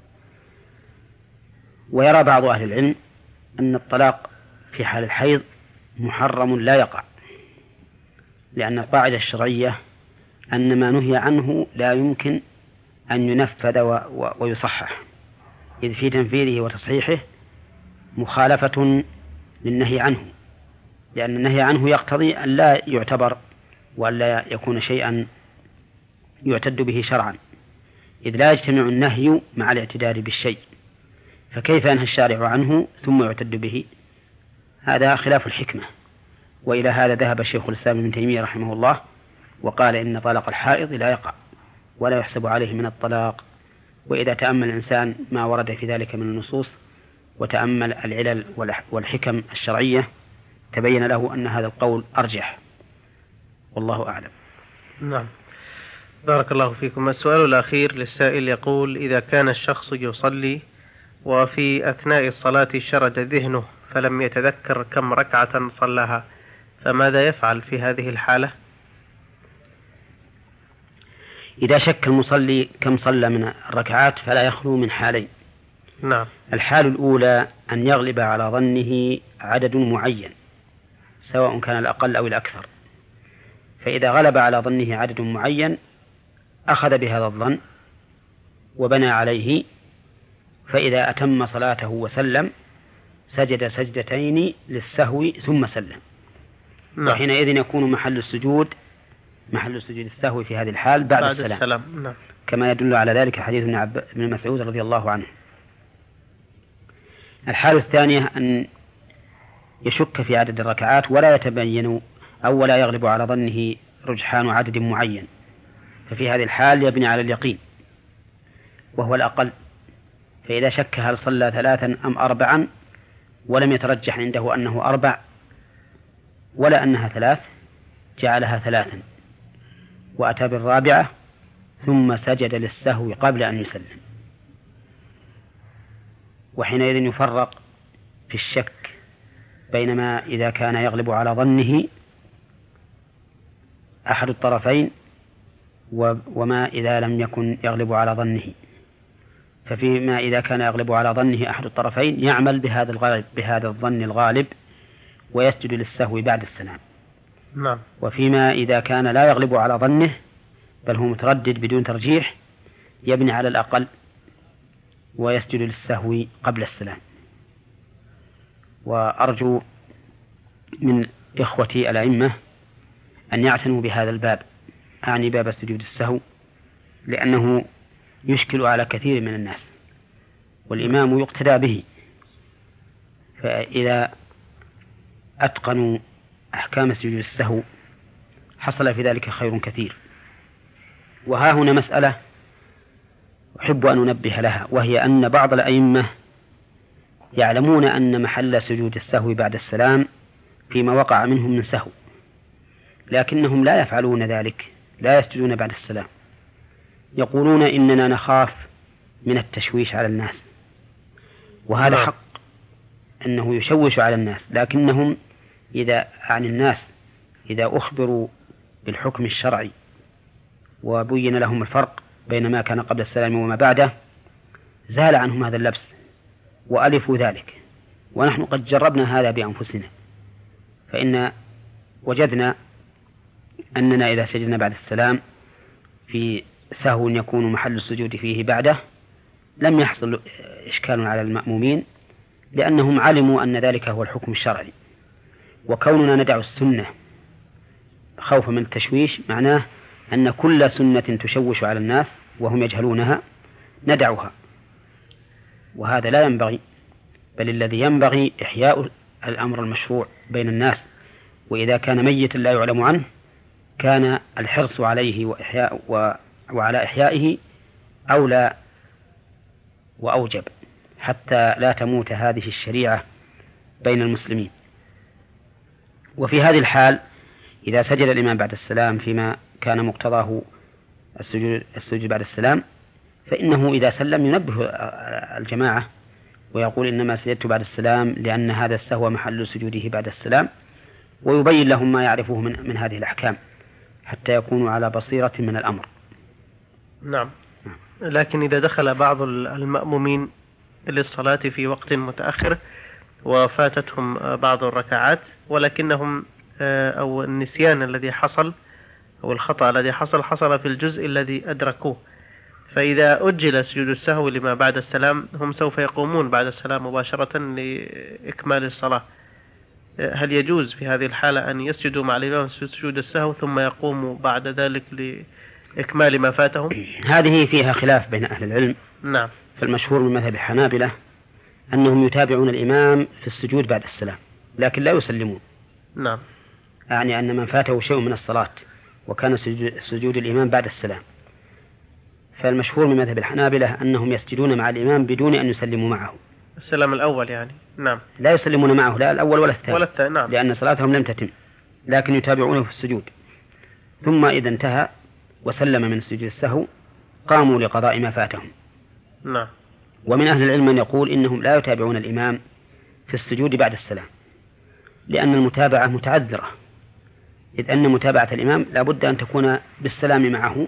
ويرى بعض أهل العلم أن الطلاق في حال الحيض محرم لا يقع، لأن القاعدة الشرعية أن ما نهي عنه لا يمكن أن ينفذ ويصحح، إذ في تنفيذه وتصحيحه مخالفة للنهي عنه، لأن النهي عنه يقتضي أن لا يعتبر وأن لا يكون شيئا يعتد به شرعا، إذ لا يجتمع النهي مع الاعتداد بالشيء، فكيف ينهى الشارع عنه ثم يعتد به؟ هذا خلاف الحكمة. وإلى هذا ذهب الشيخ الإسلام ابن تيمية رحمه الله وقال إن طلاق الحائض لا يقع ولا يحسب عليه من الطلاق. وإذا تأمل الإنسان ما ورد في ذلك من النصوص وتأمل العلل والحكم الشرعية تبين له أن هذا القول أرجح، والله أعلم. نعم، بارك الله فيكم. السؤال الأخير للسائل يقول: إذا كان الشخص يصلي وفي أثناء الصلاة شرد ذهنه فلم يتذكر كم ركعة صلاها، فماذا يفعل في هذه الحالة؟ إذا شك المصلي كم صلى من الركعات فلا يخلو من حالين. نعم. الحال الأولى أن يغلب على ظنه عدد معين سواء كان الأقل أو الأكثر، فإذا غلب على ظنه عدد معين أخذ بهذا الظن وبنى عليه، فإذا أتم صلاته وسلم سجد سجدتين للسهو ثم سلم. نعم. وحينئذ يكون محل السجود محل السجود السهو في هذه الحال بعد, بعد السلام, السلام. نعم. كما يدل على ذلك حديث ابن عب... مسعود رضي الله عنه. الحال الثانية أن يشك في عدد الركعات ولا يتبين أو ولا يغلب على ظنه رجحان عدد معين، ففي هذه الحال يبني على اليقين وهو الأقل، فإذا شك هل صلى ثلاثا أم أربعا ولم يترجح عنده أنه أربع ولا أنها ثلاث جعلها ثلاثا وأتى بالرابعة ثم سجد للسهو قبل أن يسلم. وحينئذ يفرق في الشك بينما إذا كان يغلب على ظنه أحد الطرفين وما إذا لم يكن يغلب على ظنه. ففيما إذا كان يغلب على ظنه أحد الطرفين يعمل بهذا الغالب بهذا الظن الغالب ويسجد للسهو بعد السلام. نعم. وفيما إذا كان لا يغلب على ظنه بل هو متردد بدون ترجيح يبني على الأقل ويسجد للسهو قبل السلام. وأرجو من إخوتي الأئمة أن يعتنوا بهذا الباب، أعني باب سجود السهو، لأنه يشكل على كثير من الناس والإمام يقتدى به، فإذا أتقنوا أحكام سجود السهو حصل في ذلك خير كثير. وها هنا مسألة أحب أن أنبه لها، وهي أن بعض الأئمة يعلمون أن محل سجود السهو بعد السلام فيما وقع منهم من سهو، لكنهم لا يفعلون ذلك، لا يسجدون بعد السلام، يقولون إننا نخاف من التشويش على الناس، وهذا حق أنه يشوش على الناس، لكنهم إذا عن الناس إذا أخبروا بالحكم الشرعي وبين لهم الفرق بين ما كان قبل السلام وما بعده زال عنهم هذا اللبس وألفوا ذلك. ونحن قد جربنا هذا بأنفسنا، فإن وجدنا أننا إذا سجدنا بعد السلام في سهو يكون محل السجود فيه بعده لم يحصل إشكال على المأمومين، لأنهم علموا أن ذلك هو الحكم الشرعي. وكوننا ندع السنة خوفا من التشويش معناه أن كل سنة تشوش على الناس وهم يجهلونها ندعها، وهذا لا ينبغي، بل الذي ينبغي إحياء الأمر المشروع بين الناس، وإذا كان ميتا لا يعلم عنه كان الحرص عليه وإحياء و... وعلى إحيائه أولى وأوجب حتى لا تموت هذه الشريعة بين المسلمين. وفي هذه الحال إذا سجد الإمام بعد السلام فيما كان مقتضاه السجود, السجود بعد السلام، فإنه إذا سلم ينبه الجماعة ويقول إنما سجدت بعد السلام لأن هذا السهو محل سجوده بعد السلام، ويبين لهم ما يعرفه من, من هذه الأحكام حتى يكونوا على بصيرة من الأمر. نعم. لكن إذا دخل بعض المأمومين للصلاة في وقت متأخر وفاتتهم بعض الركعات، ولكنهم أو النسيان الذي حصل أو الخطأ الذي حصل حصل في الجزء الذي أدركوه، فإذا أجل سجود السهو لما بعد السلام هم سوف يقومون بعد السلام مباشرة لإكمال الصلاة، هل يجوز في هذه الحالة أن يسجدوا مع الإمام سجود السهو ثم يقوموا بعد ذلك لإكمال ما فاتهم؟ هذه فيها خلاف بين أهل العلم. نعم. فالمشهور من مذهب الحنابلة أنهم يتابعون الإمام في السجود بعد السلام لكن لا يسلمون. نعم. يعني أن من فاته شيء من الصلاة وكان سجود الإمام بعد السلام، فالمشهور من مذهب الحنابلة أنهم يسجدون مع الإمام بدون أن يسلموا معه. السلام الأول يعني. نعم. لا يسلمون معه لا الأول ولا الثاني، ولا الثاني. نعم. لأن صلاتهم لم تتم، لكن يتابعونه في السجود، ثم إذا انتهى وسلم من سجود السهو قاموا لقضاء ما فاتهم. نعم. ومن أهل العلم من يقول إنهم لا يتابعون الإمام في السجود بعد السلام، لأن المتابعة متعذرة، إذ أن متابعة الإمام لا بد أن تكون بالسلام معه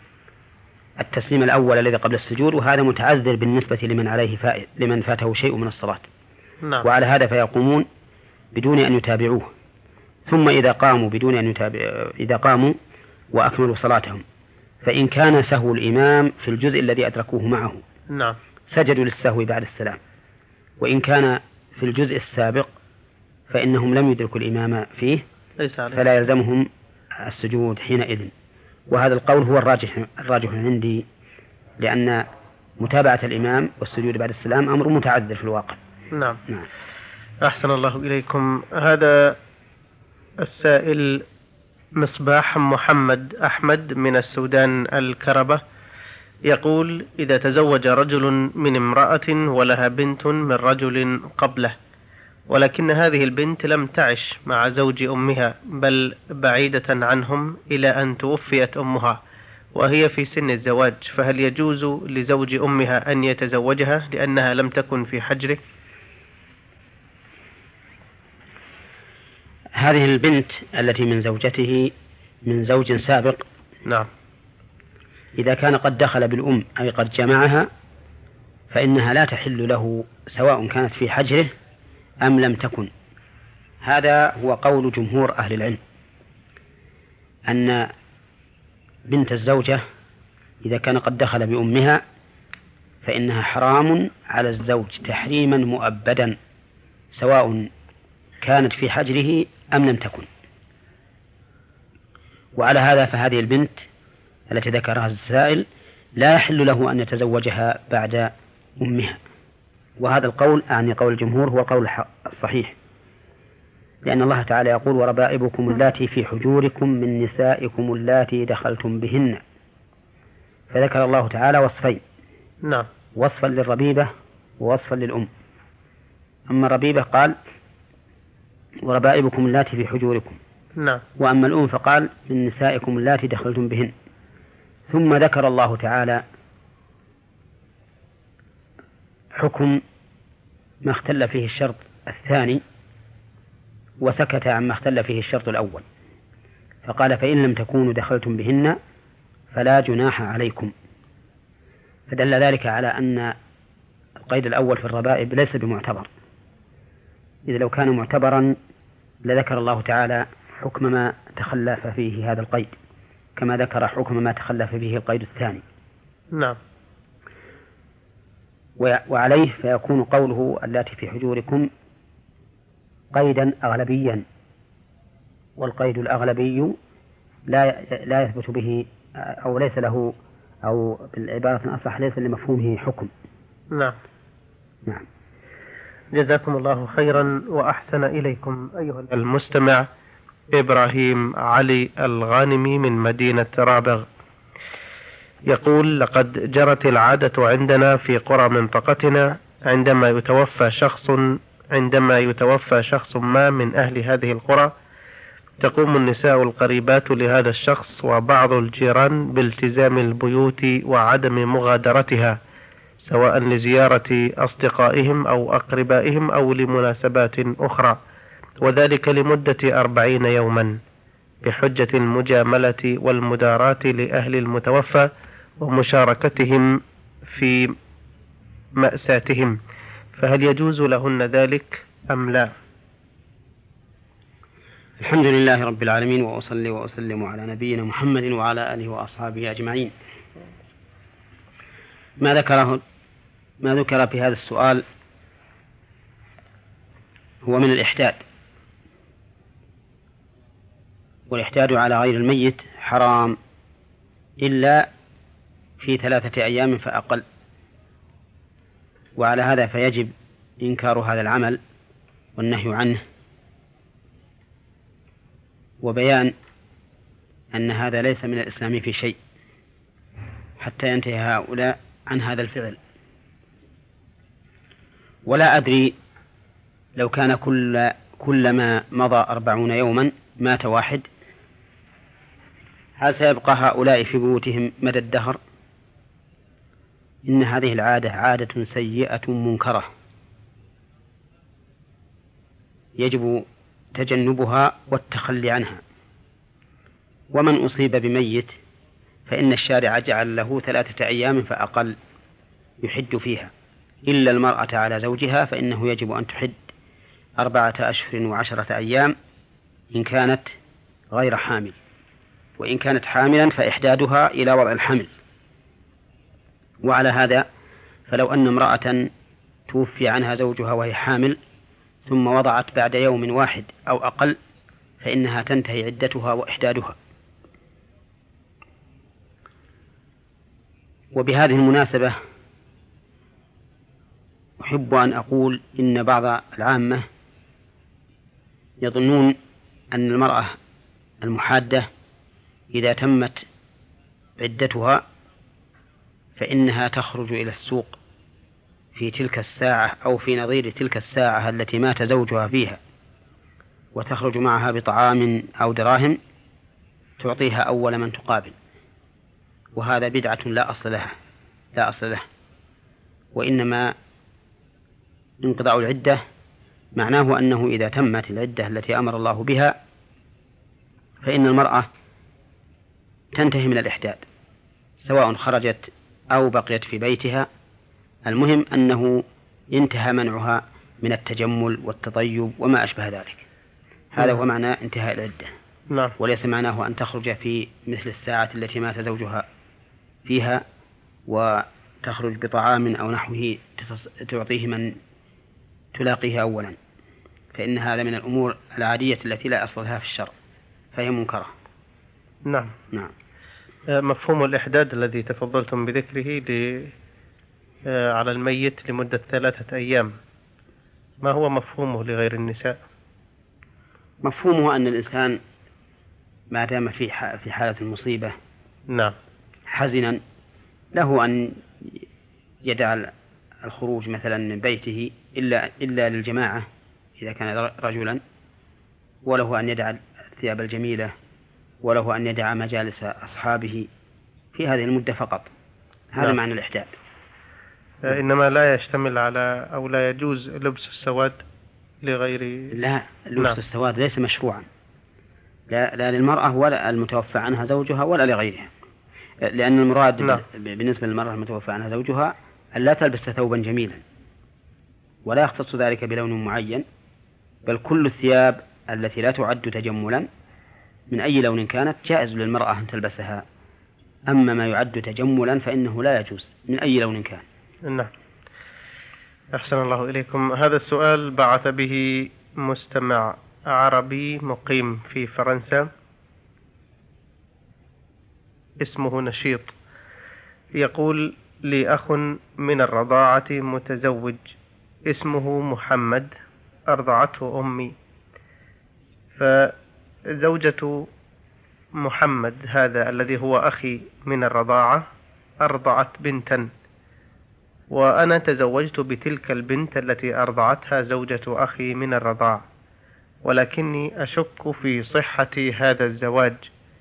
التسليم الأول الذي قبل السجود، وهذا متعذر بالنسبة لمن عليه فائد لمن فاته شيء من الصلاة. نعم. وعلى هذا فيقومون بدون أن يتابعوه، ثم إذا قاموا بدون أن يتابع إذا قاموا وأكملوا صلاتهم فإن كان سهو الإمام في الجزء الذي أدركوه معه نعم سجدوا للسهو بعد السلام، وإن كان في الجزء السابق فإنهم لم يدركوا الإمام فيه فلا يلزمهم السجود حينئذ. وهذا القول هو الراجح الراجح عندي، لأن متابعة الإمام والسجود بعد السلام أمر متعذر في الواقع. نعم. نعم. أحسن الله إليكم. هذا السائل مصباح محمد أحمد من السودان الكربة يقول: إذا تزوج رجل من امرأة ولها بنت من رجل قبله، ولكن هذه البنت لم تعش مع زوج أمها بل بعيدة عنهم إلى أن توفيت أمها وهي في سن الزواج، فهل يجوز لزوج أمها أن يتزوجها لأنها لم تكن في حجره؟ هذه البنت التي من زوجته من زوج سابق، نعم، إذا كان قد دخل بالأم أي قد جمعها فإنها لا تحل له سواء كانت في حجره أم لم تكن. هذا هو قول جمهور أهل العلم، أن بنت الزوجة إذا كان قد دخل بأمها فإنها حرام على الزوج تحريما مؤبدا سواء كانت في حجره أم لم تكن. وعلى هذا فهذه البنت التي ذكرها السائل لا يحل له أن يتزوجها بعد أمها، وهذا القول أعني قول الجمهور هو القول الصحيح، لأن الله تعالى يقول: وربائبكم اللاتي في حجوركم من نسائكم اللاتي دخلتم بهن، فذكر الله تعالى وصفين، نعم، وصفا للربيبة ووصفا للأم. أما الربيبة قال: وربائبكم اللاتي في حجوركم، نعم، وأما الأم فقال: من نسائكم اللاتي دخلتم بهن. ثم ذكر الله تعالى حكم ما اختل فيه الشرط الثاني وسكت عما اختل فيه الشرط الأول، فقال: فإن لم تكونوا دخلتم بهن فلا جناح عليكم. فدل ذلك على أن القيد الأول في الربائب ليس بمعتبر، إذا لو كان معتبرا لذكر الله تعالى حكم ما تخلف فيه هذا القيد كما ذكر حكم ما تخلف فيه القيد الثاني. نعم. وعليه فيكون قوله اللاتي في حجوركم قيدا أغلبيا، والقيد الأغلبي لا لا يثبت به أو ليس له، أو بالعبارة الأصح ليس لمفهومه حكم. نعم. نعم. جزاكم الله خيرا وأحسن إليكم أيها المستمع. إبراهيم علي الغانمي من مدينة رابغ يقول: لقد جرت العادة عندنا في قرى منطقتنا عندما يتوفى شخص عندما يتوفى شخص ما من أهل هذه القرى تقوم النساء القريبات لهذا الشخص وبعض الجيران بالتزام البيوت وعدم مغادرتها سواء لزيارة أصدقائهم أو أقربائهم أو لمناسبات أخرى، وذلك لمدة أربعين يوما بحجة المجاملة والمداراة لأهل المتوفى ومشاركتهم في مأساتهم، فهل يجوز لهن ذلك أم لا؟ الحمد لله رب العالمين، وأصلي وأسلم على نبينا محمد وعلى آله وأصحابه أجمعين. ما ذكره ما ذكر في هذا السؤال هو من الإحداد، والإحداد على غير الميت حرام إلا في ثلاثة أيام فأقل، وعلى هذا فيجب إنكار هذا العمل والنهي عنه، وبيان أن هذا ليس من الإسلام في شيء حتى ينتهي هؤلاء عن هذا الفعل. ولا أدري لو كان كل كلما مضى أربعون يوما مات واحد هل سيبقى هؤلاء في بيوتهم مدى الدهر؟ إن هذه العادة عادة سيئة منكرة يجب تجنبها والتخلي عنها. ومن أصيب بميت فإن الشارع جعل له ثلاثة أيام فأقل يحد فيها، إلا المرأة على زوجها فإنه يجب أن تحد أربعة أشهر وعشرة أيام إن كانت غير حامل، وإن كانت حاملا فإحدادها إلى وضع الحمل. وعلى هذا فلو أن امرأة توفي عنها زوجها وهي حامل ثم وضعت بعد يوم واحد أو أقل فإنها تنتهي عدتها وإحدادها. وبهذه المناسبة أحب أن أقول إن بعض العامة يظنون أن المرأة المحادة إذا تمت عدتها فإنها تخرج إلى السوق في تلك الساعة أو في نظير تلك الساعة التي مات زوجها فيها، وتخرج معها بطعام أو دراهم تعطيها أول من تقابل، وهذا بدعة لا أصل لها لا أصل له. وإنما انقضاء العدة معناه أنه إذا تمت العدة التي أمر الله بها فإن المرأة تنتهي من الإحداد سواء خرجت أو بقيت في بيتها، المهم أنه انتهى منعها من التجمل والتطيب وما أشبه ذلك. هذا هو معنى انتهاء العدة. نعم. وليس معناه أن تخرج في مثل الساعة التي مات زوجها فيها وتخرج بطعام أو نحوه تعطيه من تلاقيه أولا، فإن هذا من الأمور العادية التي لا أصل لها في الشرع فهي منكرة. نعم. نعم. مفهوم الإحداد الذي تفضلتم بذكره على الميت لمدة ثلاثة أيام، ما هو مفهومه لغير النساء؟ مفهومه أن الإنسان ما دام في في حالة المصيبة نعم حزنا له أن يدع الخروج مثلا من بيته إلا إلا للجماعة إذا كان رجلا، وله أن يدع الثياب الجميلة، وله أن يدع مجالس أصحابه في هذه المدة فقط. هذا نعم. معنى الإحداد. إنما لا يشتمل على أو لا يجوز لبس السواد لغير. لا، لبس نعم. السواد ليس مشروعا لا, لا للمرأة ولا المتوفى عنها زوجها ولا لغيرها، لأن المراد نعم. بالنسبة للمرأة المتوفى عنها زوجها أن لا تلبس ثوبا جميلا، ولا يختص ذلك بلون معين، بل كل الثياب التي لا تعد تجملا من أي لون كانت جائز للمرأة أن تلبسها. أما ما يعد تجملا فإنه لا يجوز من أي لون كان. نعم. أحسن الله إليكم. هذا السؤال بعث به مستمع عربي مقيم في فرنسا اسمه نشيط، يقول: لي أخ من الرضاعة متزوج اسمه محمد، أرضعته أمي، فزوجة محمد هذا الذي هو أخي من الرضاعة أرضعت بنتا، وأنا تزوجت بتلك البنت التي أرضعتها زوجة أخي من الرضاعة، ولكني أشك في صحة هذا الزواج،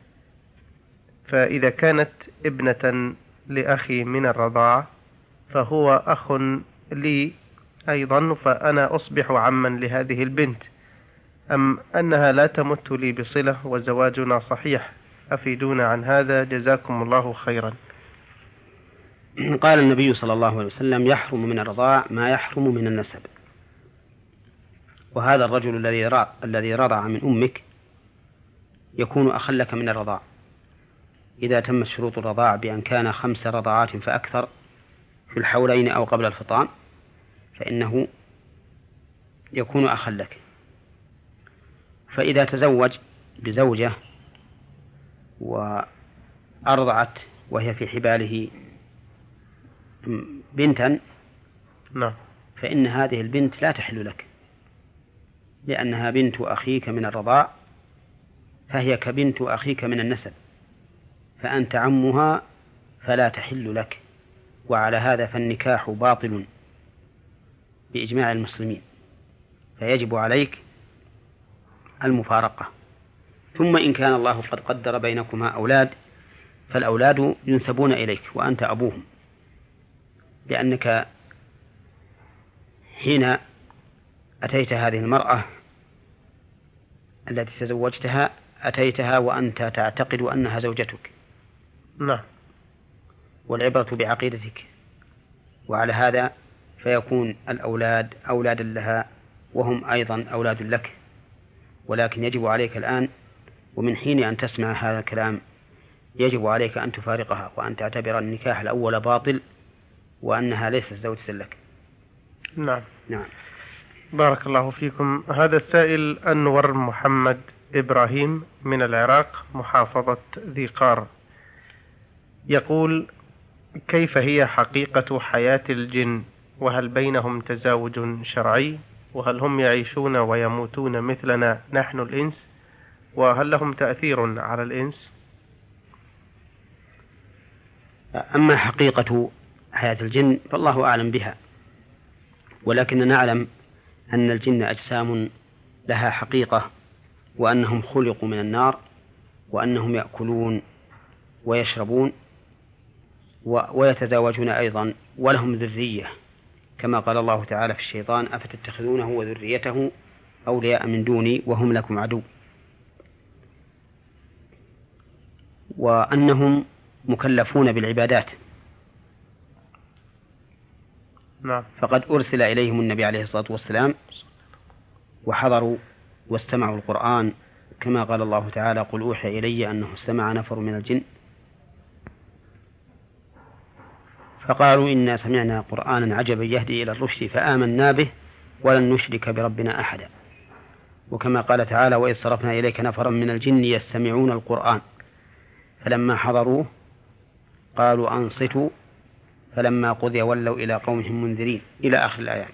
فإذا كانت ابنة لأخي من الرضاعة فهو أخ لي أيضا، فأنا أصبح عما لهذه البنت، أم أنها لا تمت لي بصلة وزواجنا صحيح؟ أفيدونا عن هذا جزاكم الله خيرا. قال النبي صلى الله عليه وسلم: يحرم من الرضاع ما يحرم من النسب. وهذا الرجل الذي الذي رضع من أمك يكون أخا لك من الرضاع إذا تمت شروط الرضاع بأن كان خمس رضعات فأكثر في الحولين أو قبل الفطام، فإنه يكون أخا لك. فإذا تزوج بزوجة وأرضعت وهي في حباله بنتا، نعم، فإن هذه البنت لا تحل لك، لأنها بنت أخيك من الرضاع، فهي كبنت أخيك من النسب، فأنت عمها فلا تحل لك. وعلى هذا فالنكاح باطل بإجماع المسلمين، فيجب عليك المفارقة. ثم إن كان الله قد قدر بينكما أولاد فالأولاد ينسبون إليك وأنت أبوهم، لأنك حين أتيت هذه المرأة التي تزوجتها أتيتها وأنت تعتقد أنها زوجتك. نعم. والعبرة بعقيدتك، وعلى هذا فيكون الأولاد أولادا لها وهم أيضا أولاد لك. ولكن يجب عليك الآن ومن حين أن تسمع هذا الكلام يجب عليك أن تفارقها وأن تعتبر النكاح الأول باطل وأنها ليست زوجة لك. نعم. نعم. بارك الله فيكم. هذا السائل أنور محمد إبراهيم من العراق محافظة ذي قار، يقول: كيف هي حقيقة حياة الجن؟ وهل بينهم تزاوج شرعي؟ وهل هم يعيشون ويموتون مثلنا نحن الإنس؟ وهل لهم تأثير على الإنس؟ أما حقيقة حياة الجن فالله أعلم بها، ولكننا نعلم أن الجن أجسام لها حقيقة، وأنهم خلقوا من النار، وأنهم يأكلون ويشربون ويتزاوجون أيضا، ولهم ذرية، كما قال الله تعالى في الشيطان: أفتتخذونه وذريته أولياء من دوني وهم لكم عدو. وأنهم مكلفون بالعبادات. نعم. فقد أرسل إليهم النبي عليه الصلاة والسلام وحضروا واستمعوا القرآن، كما قال الله تعالى: قل أوحي إلي أنه استمع نفر من الجن فقالوا إنا سمعنا قرآنا عجبا يهدي إلى الرشد فآمنا به ولن نشرك بربنا أحدا. وكما قال تعالى: وإذ صرفنا إليك نفرا من الجن يستمعون القرآن فلما حضروه قالوا أنصتوا فلما قضي ولوا إلى قومهم منذرين، إلى آخر الآيات.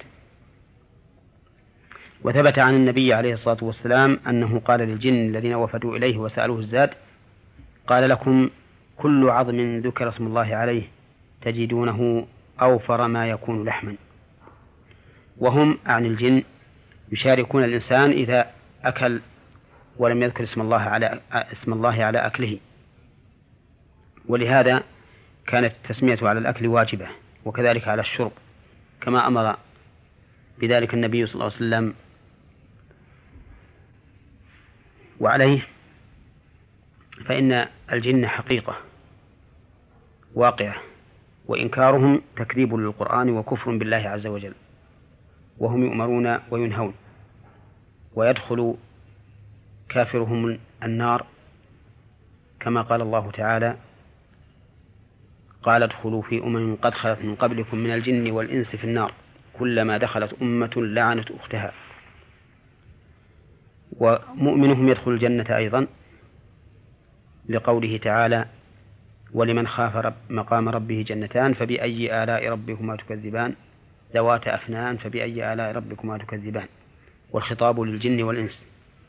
وثبت عن النبي عليه الصلاة والسلام أنه قال للجن الذين وفدوا إليه وسألوه الزاد: قال لكم كل عظم ذكر اسم الله عليه تجدونه أوفر ما يكون لحما. وهم عن الجن يشاركون الإنسان إذا أكل ولم يذكر اسم الله على اسم الله على أكله، ولهذا كانت التسمية على الأكل واجبة، وكذلك على الشرب، كما أمر بذلك النبي صلى الله عليه وسلم. وعليه فإن الجن حقيقة واقعة، وإنكارهم تكذيب للقرآن وكفر بالله عز وجل، وهم يؤمرون وينهون، ويدخل كافرهم النار كما قال الله تعالى: قال ادخلوا في أمم قد خلت من قبلكم من الجن والإنس في النار كلما دخلت أمة لعنت أختها. ومؤمنهم يدخل الجنة أيضا لقوله تعالى: ولمن خاف رب مقام ربه جنتان فبأي آلاء ربكما تكذبان ذوات أفنان فبأي آلاء ربكما تكذبان. والخطاب للجن والإنس.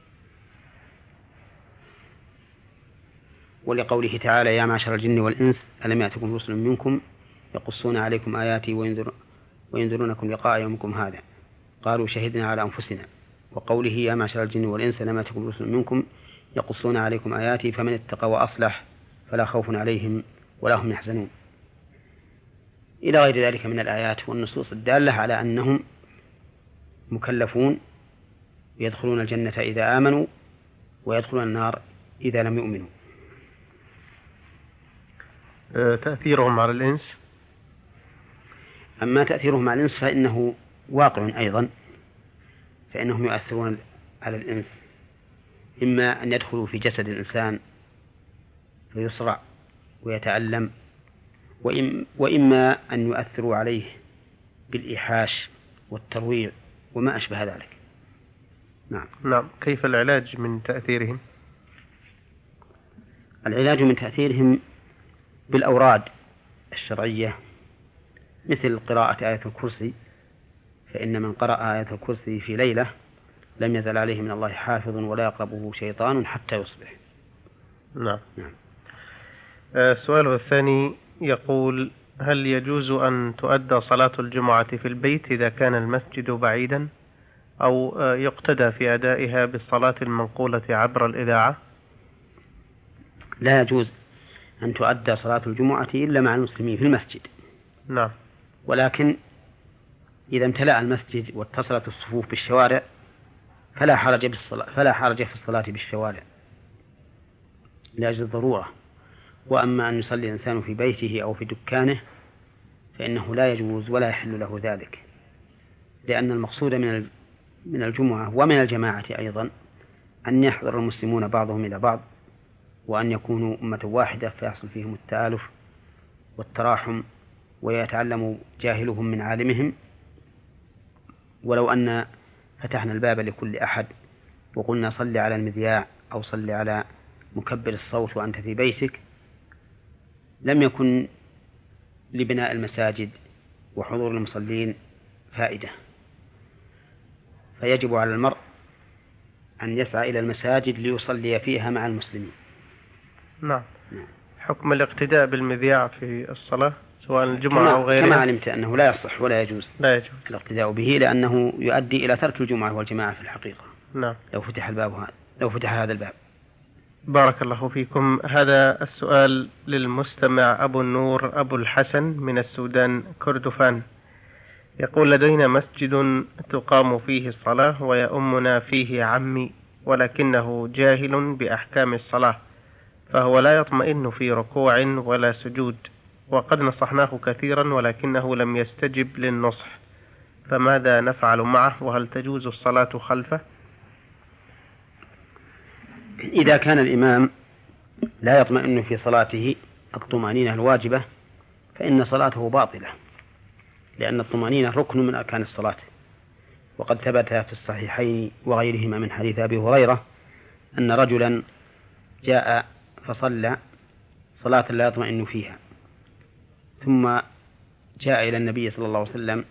ولقوله تعالى: يا معشر الجن والإنس ألم يأتكم رسل منكم يقصون عليكم آياتي وينذر وينذرونكم لقاء يومكم هذا قالوا شهدنا على أنفسنا. وقوله: يا معشر الجن والإنس ألم يأتكم رسل منكم يقصون عليكم آياتي فمن اتقى وأصلح فلا خوف عليهم ولا هم يحزنون، إلى غير ذلك من الآيات والنصوص الدالة على أنهم مكلفون يدخلون الجنة إذا آمنوا ويدخلون النار إذا لم يؤمنوا. تأثيرهم على الإنس. أما تأثيرهم على الإنس فإنه واقع أيضا، فإنهم يؤثرون على الإنس، إما أن يدخلوا في جسد الإنسان فيصرع ويتألم، وإما أن يؤثروا عليه بالإيحاش والترويع وما أشبه ذلك. نعم. نعم. كيف العلاج من تأثيرهم؟ العلاج من تأثيرهم بالأوراد الشرعية، مثل قراءة آية الكرسي، فإن من قرأ آية الكرسي في ليلة لم يزل عليه من الله حافظ ولا يقربه شيطان حتى يصبح. نعم. نعم. السؤال الثاني يقول: هل يجوز أن تؤدى صلاة الجمعة في البيت إذا كان المسجد بعيدا، أو يقتدى في أدائها بالصلاة المنقولة عبر الإذاعة؟ لا يجوز أن تؤدى صلاة الجمعة إلا مع المسلمين في المسجد. نعم. ولكن إذا امتلأ المسجد واتصلت الصفوف بالشوارع فلا حرج بالصلاة فلا حرج في الصلاة بالشوارع لأجل الضرورة. وأما أن يصلي الإنسان في بيته أو في دكانه فإنه لا يجوز ولا يحل له ذلك، لأن المقصود من من الجمعة ومن الجماعة أيضا أن يحضر المسلمون بعضهم إلى بعض، وأن يكونوا أمة واحدة فيحصل فيهم التآلف والتراحم، ويتعلم جاهلهم من عالمهم. ولو أن فتحنا الباب لكل أحد وقلنا صل على المذياع أو صل على مكبر الصوت وأنت في بيتك لم يكن لبناء المساجد وحضور المصلين فائدة. فيجب على المرء أن يسعى إلى المساجد ليصلي فيها مع المسلمين. نعم. حكم الاقتداء بالمذياع في الصلاة سواء الجمعة أو غيرها. كما علمت أنه لا يصح ولا يجوز لا يجوز الاقتداء به، لأنه يؤدي إلى ترك الجمعة والجماعة في الحقيقة. نعم. لو فتح الباب هذا لو فتح هذا الباب. بارك الله فيكم. هذا السؤال للمستمع أبو النور أبو الحسن من السودان كردفان، يقول: لدينا مسجد تقام فيه الصلاة ويؤمنا فيه عمي، ولكنه جاهل بأحكام الصلاة، فهو لا يطمئن في ركوع ولا سجود، وقد نصحناه كثيرا ولكنه لم يستجب للنصح، فماذا نفعل معه؟ وهل تجوز الصلاة خلفه؟ إذا كان الإمام لا يطمئن في صلاته الطمأنينة الواجبة فإن صلاته باطلة، لأن الطمأنينة ركن من أركان الصلاة، وقد ثبت في الصحيحين وغيرهما من حديث أبي هريرة أن رجلا جاء فصلى صلاة لا يطمئن فيها، ثم جاء إلى النبي صلى الله عليه وسلم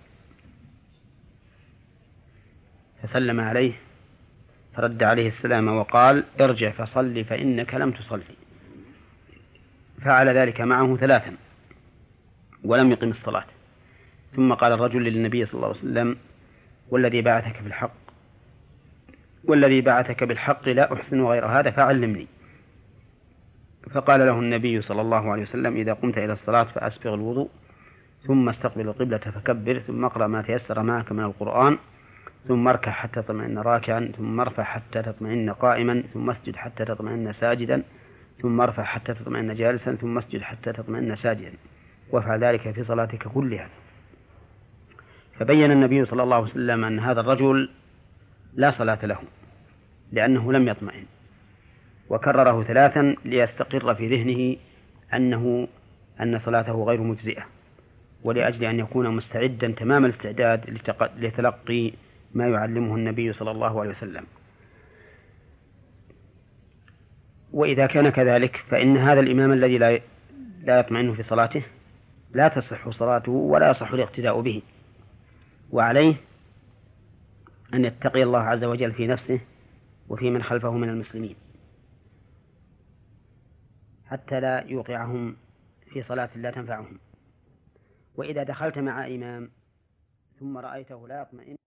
فسلم عليه فرد عليه السلام وقال: ارجع فصل فإنك لم تصلي. فعل ذلك معه ثلاثا ولم يقم الصلاة، ثم قال الرجل للنبي صلى الله عليه وسلم: والذي بعثك بالحق والذي بعثك بالحق لا أحسن غير هذا فعلمني. فقال له النبي صلى الله عليه وسلم: إذا قمت إلى الصلاة فأسبغ الوضوء، ثم استقبل القبلة فكبر، ثم اقرأ ما تيسر معك من القرآن، ثم اركع حتى تطمئن راكعا، ثم ارفع حتى تطمئن قائما، ثم اسجد حتى تطمئن ساجدا، ثم ارفع حتى تطمئن جالسا، ثم اسجد حتى تطمئن ساجدا، وافعل ذلك في صلاتك كلها. فبين النبي صلى الله عليه وسلم أن هذا الرجل لا صلاة له لأنه لم يطمئن، وكرره ثلاثا ليستقر في ذهنه أنه أن صلاته غير مجزئة، ولأجل أن يكون مستعدا تمام الاستعداد لتلقي ما يعلمه النبي صلى الله عليه وسلم. وإذا كان كذلك فإن هذا الإمام الذي لا لا يطمئن في صلاته لا تصح صلاته ولا يصح الاقتداء به، وعليه أن يتقي الله عز وجل في نفسه وفي من خلفه من المسلمين حتى لا يوقعهم في صلاة لا تنفعهم. وإذا دخلت مع إمام ثم رأيته لا يطمئن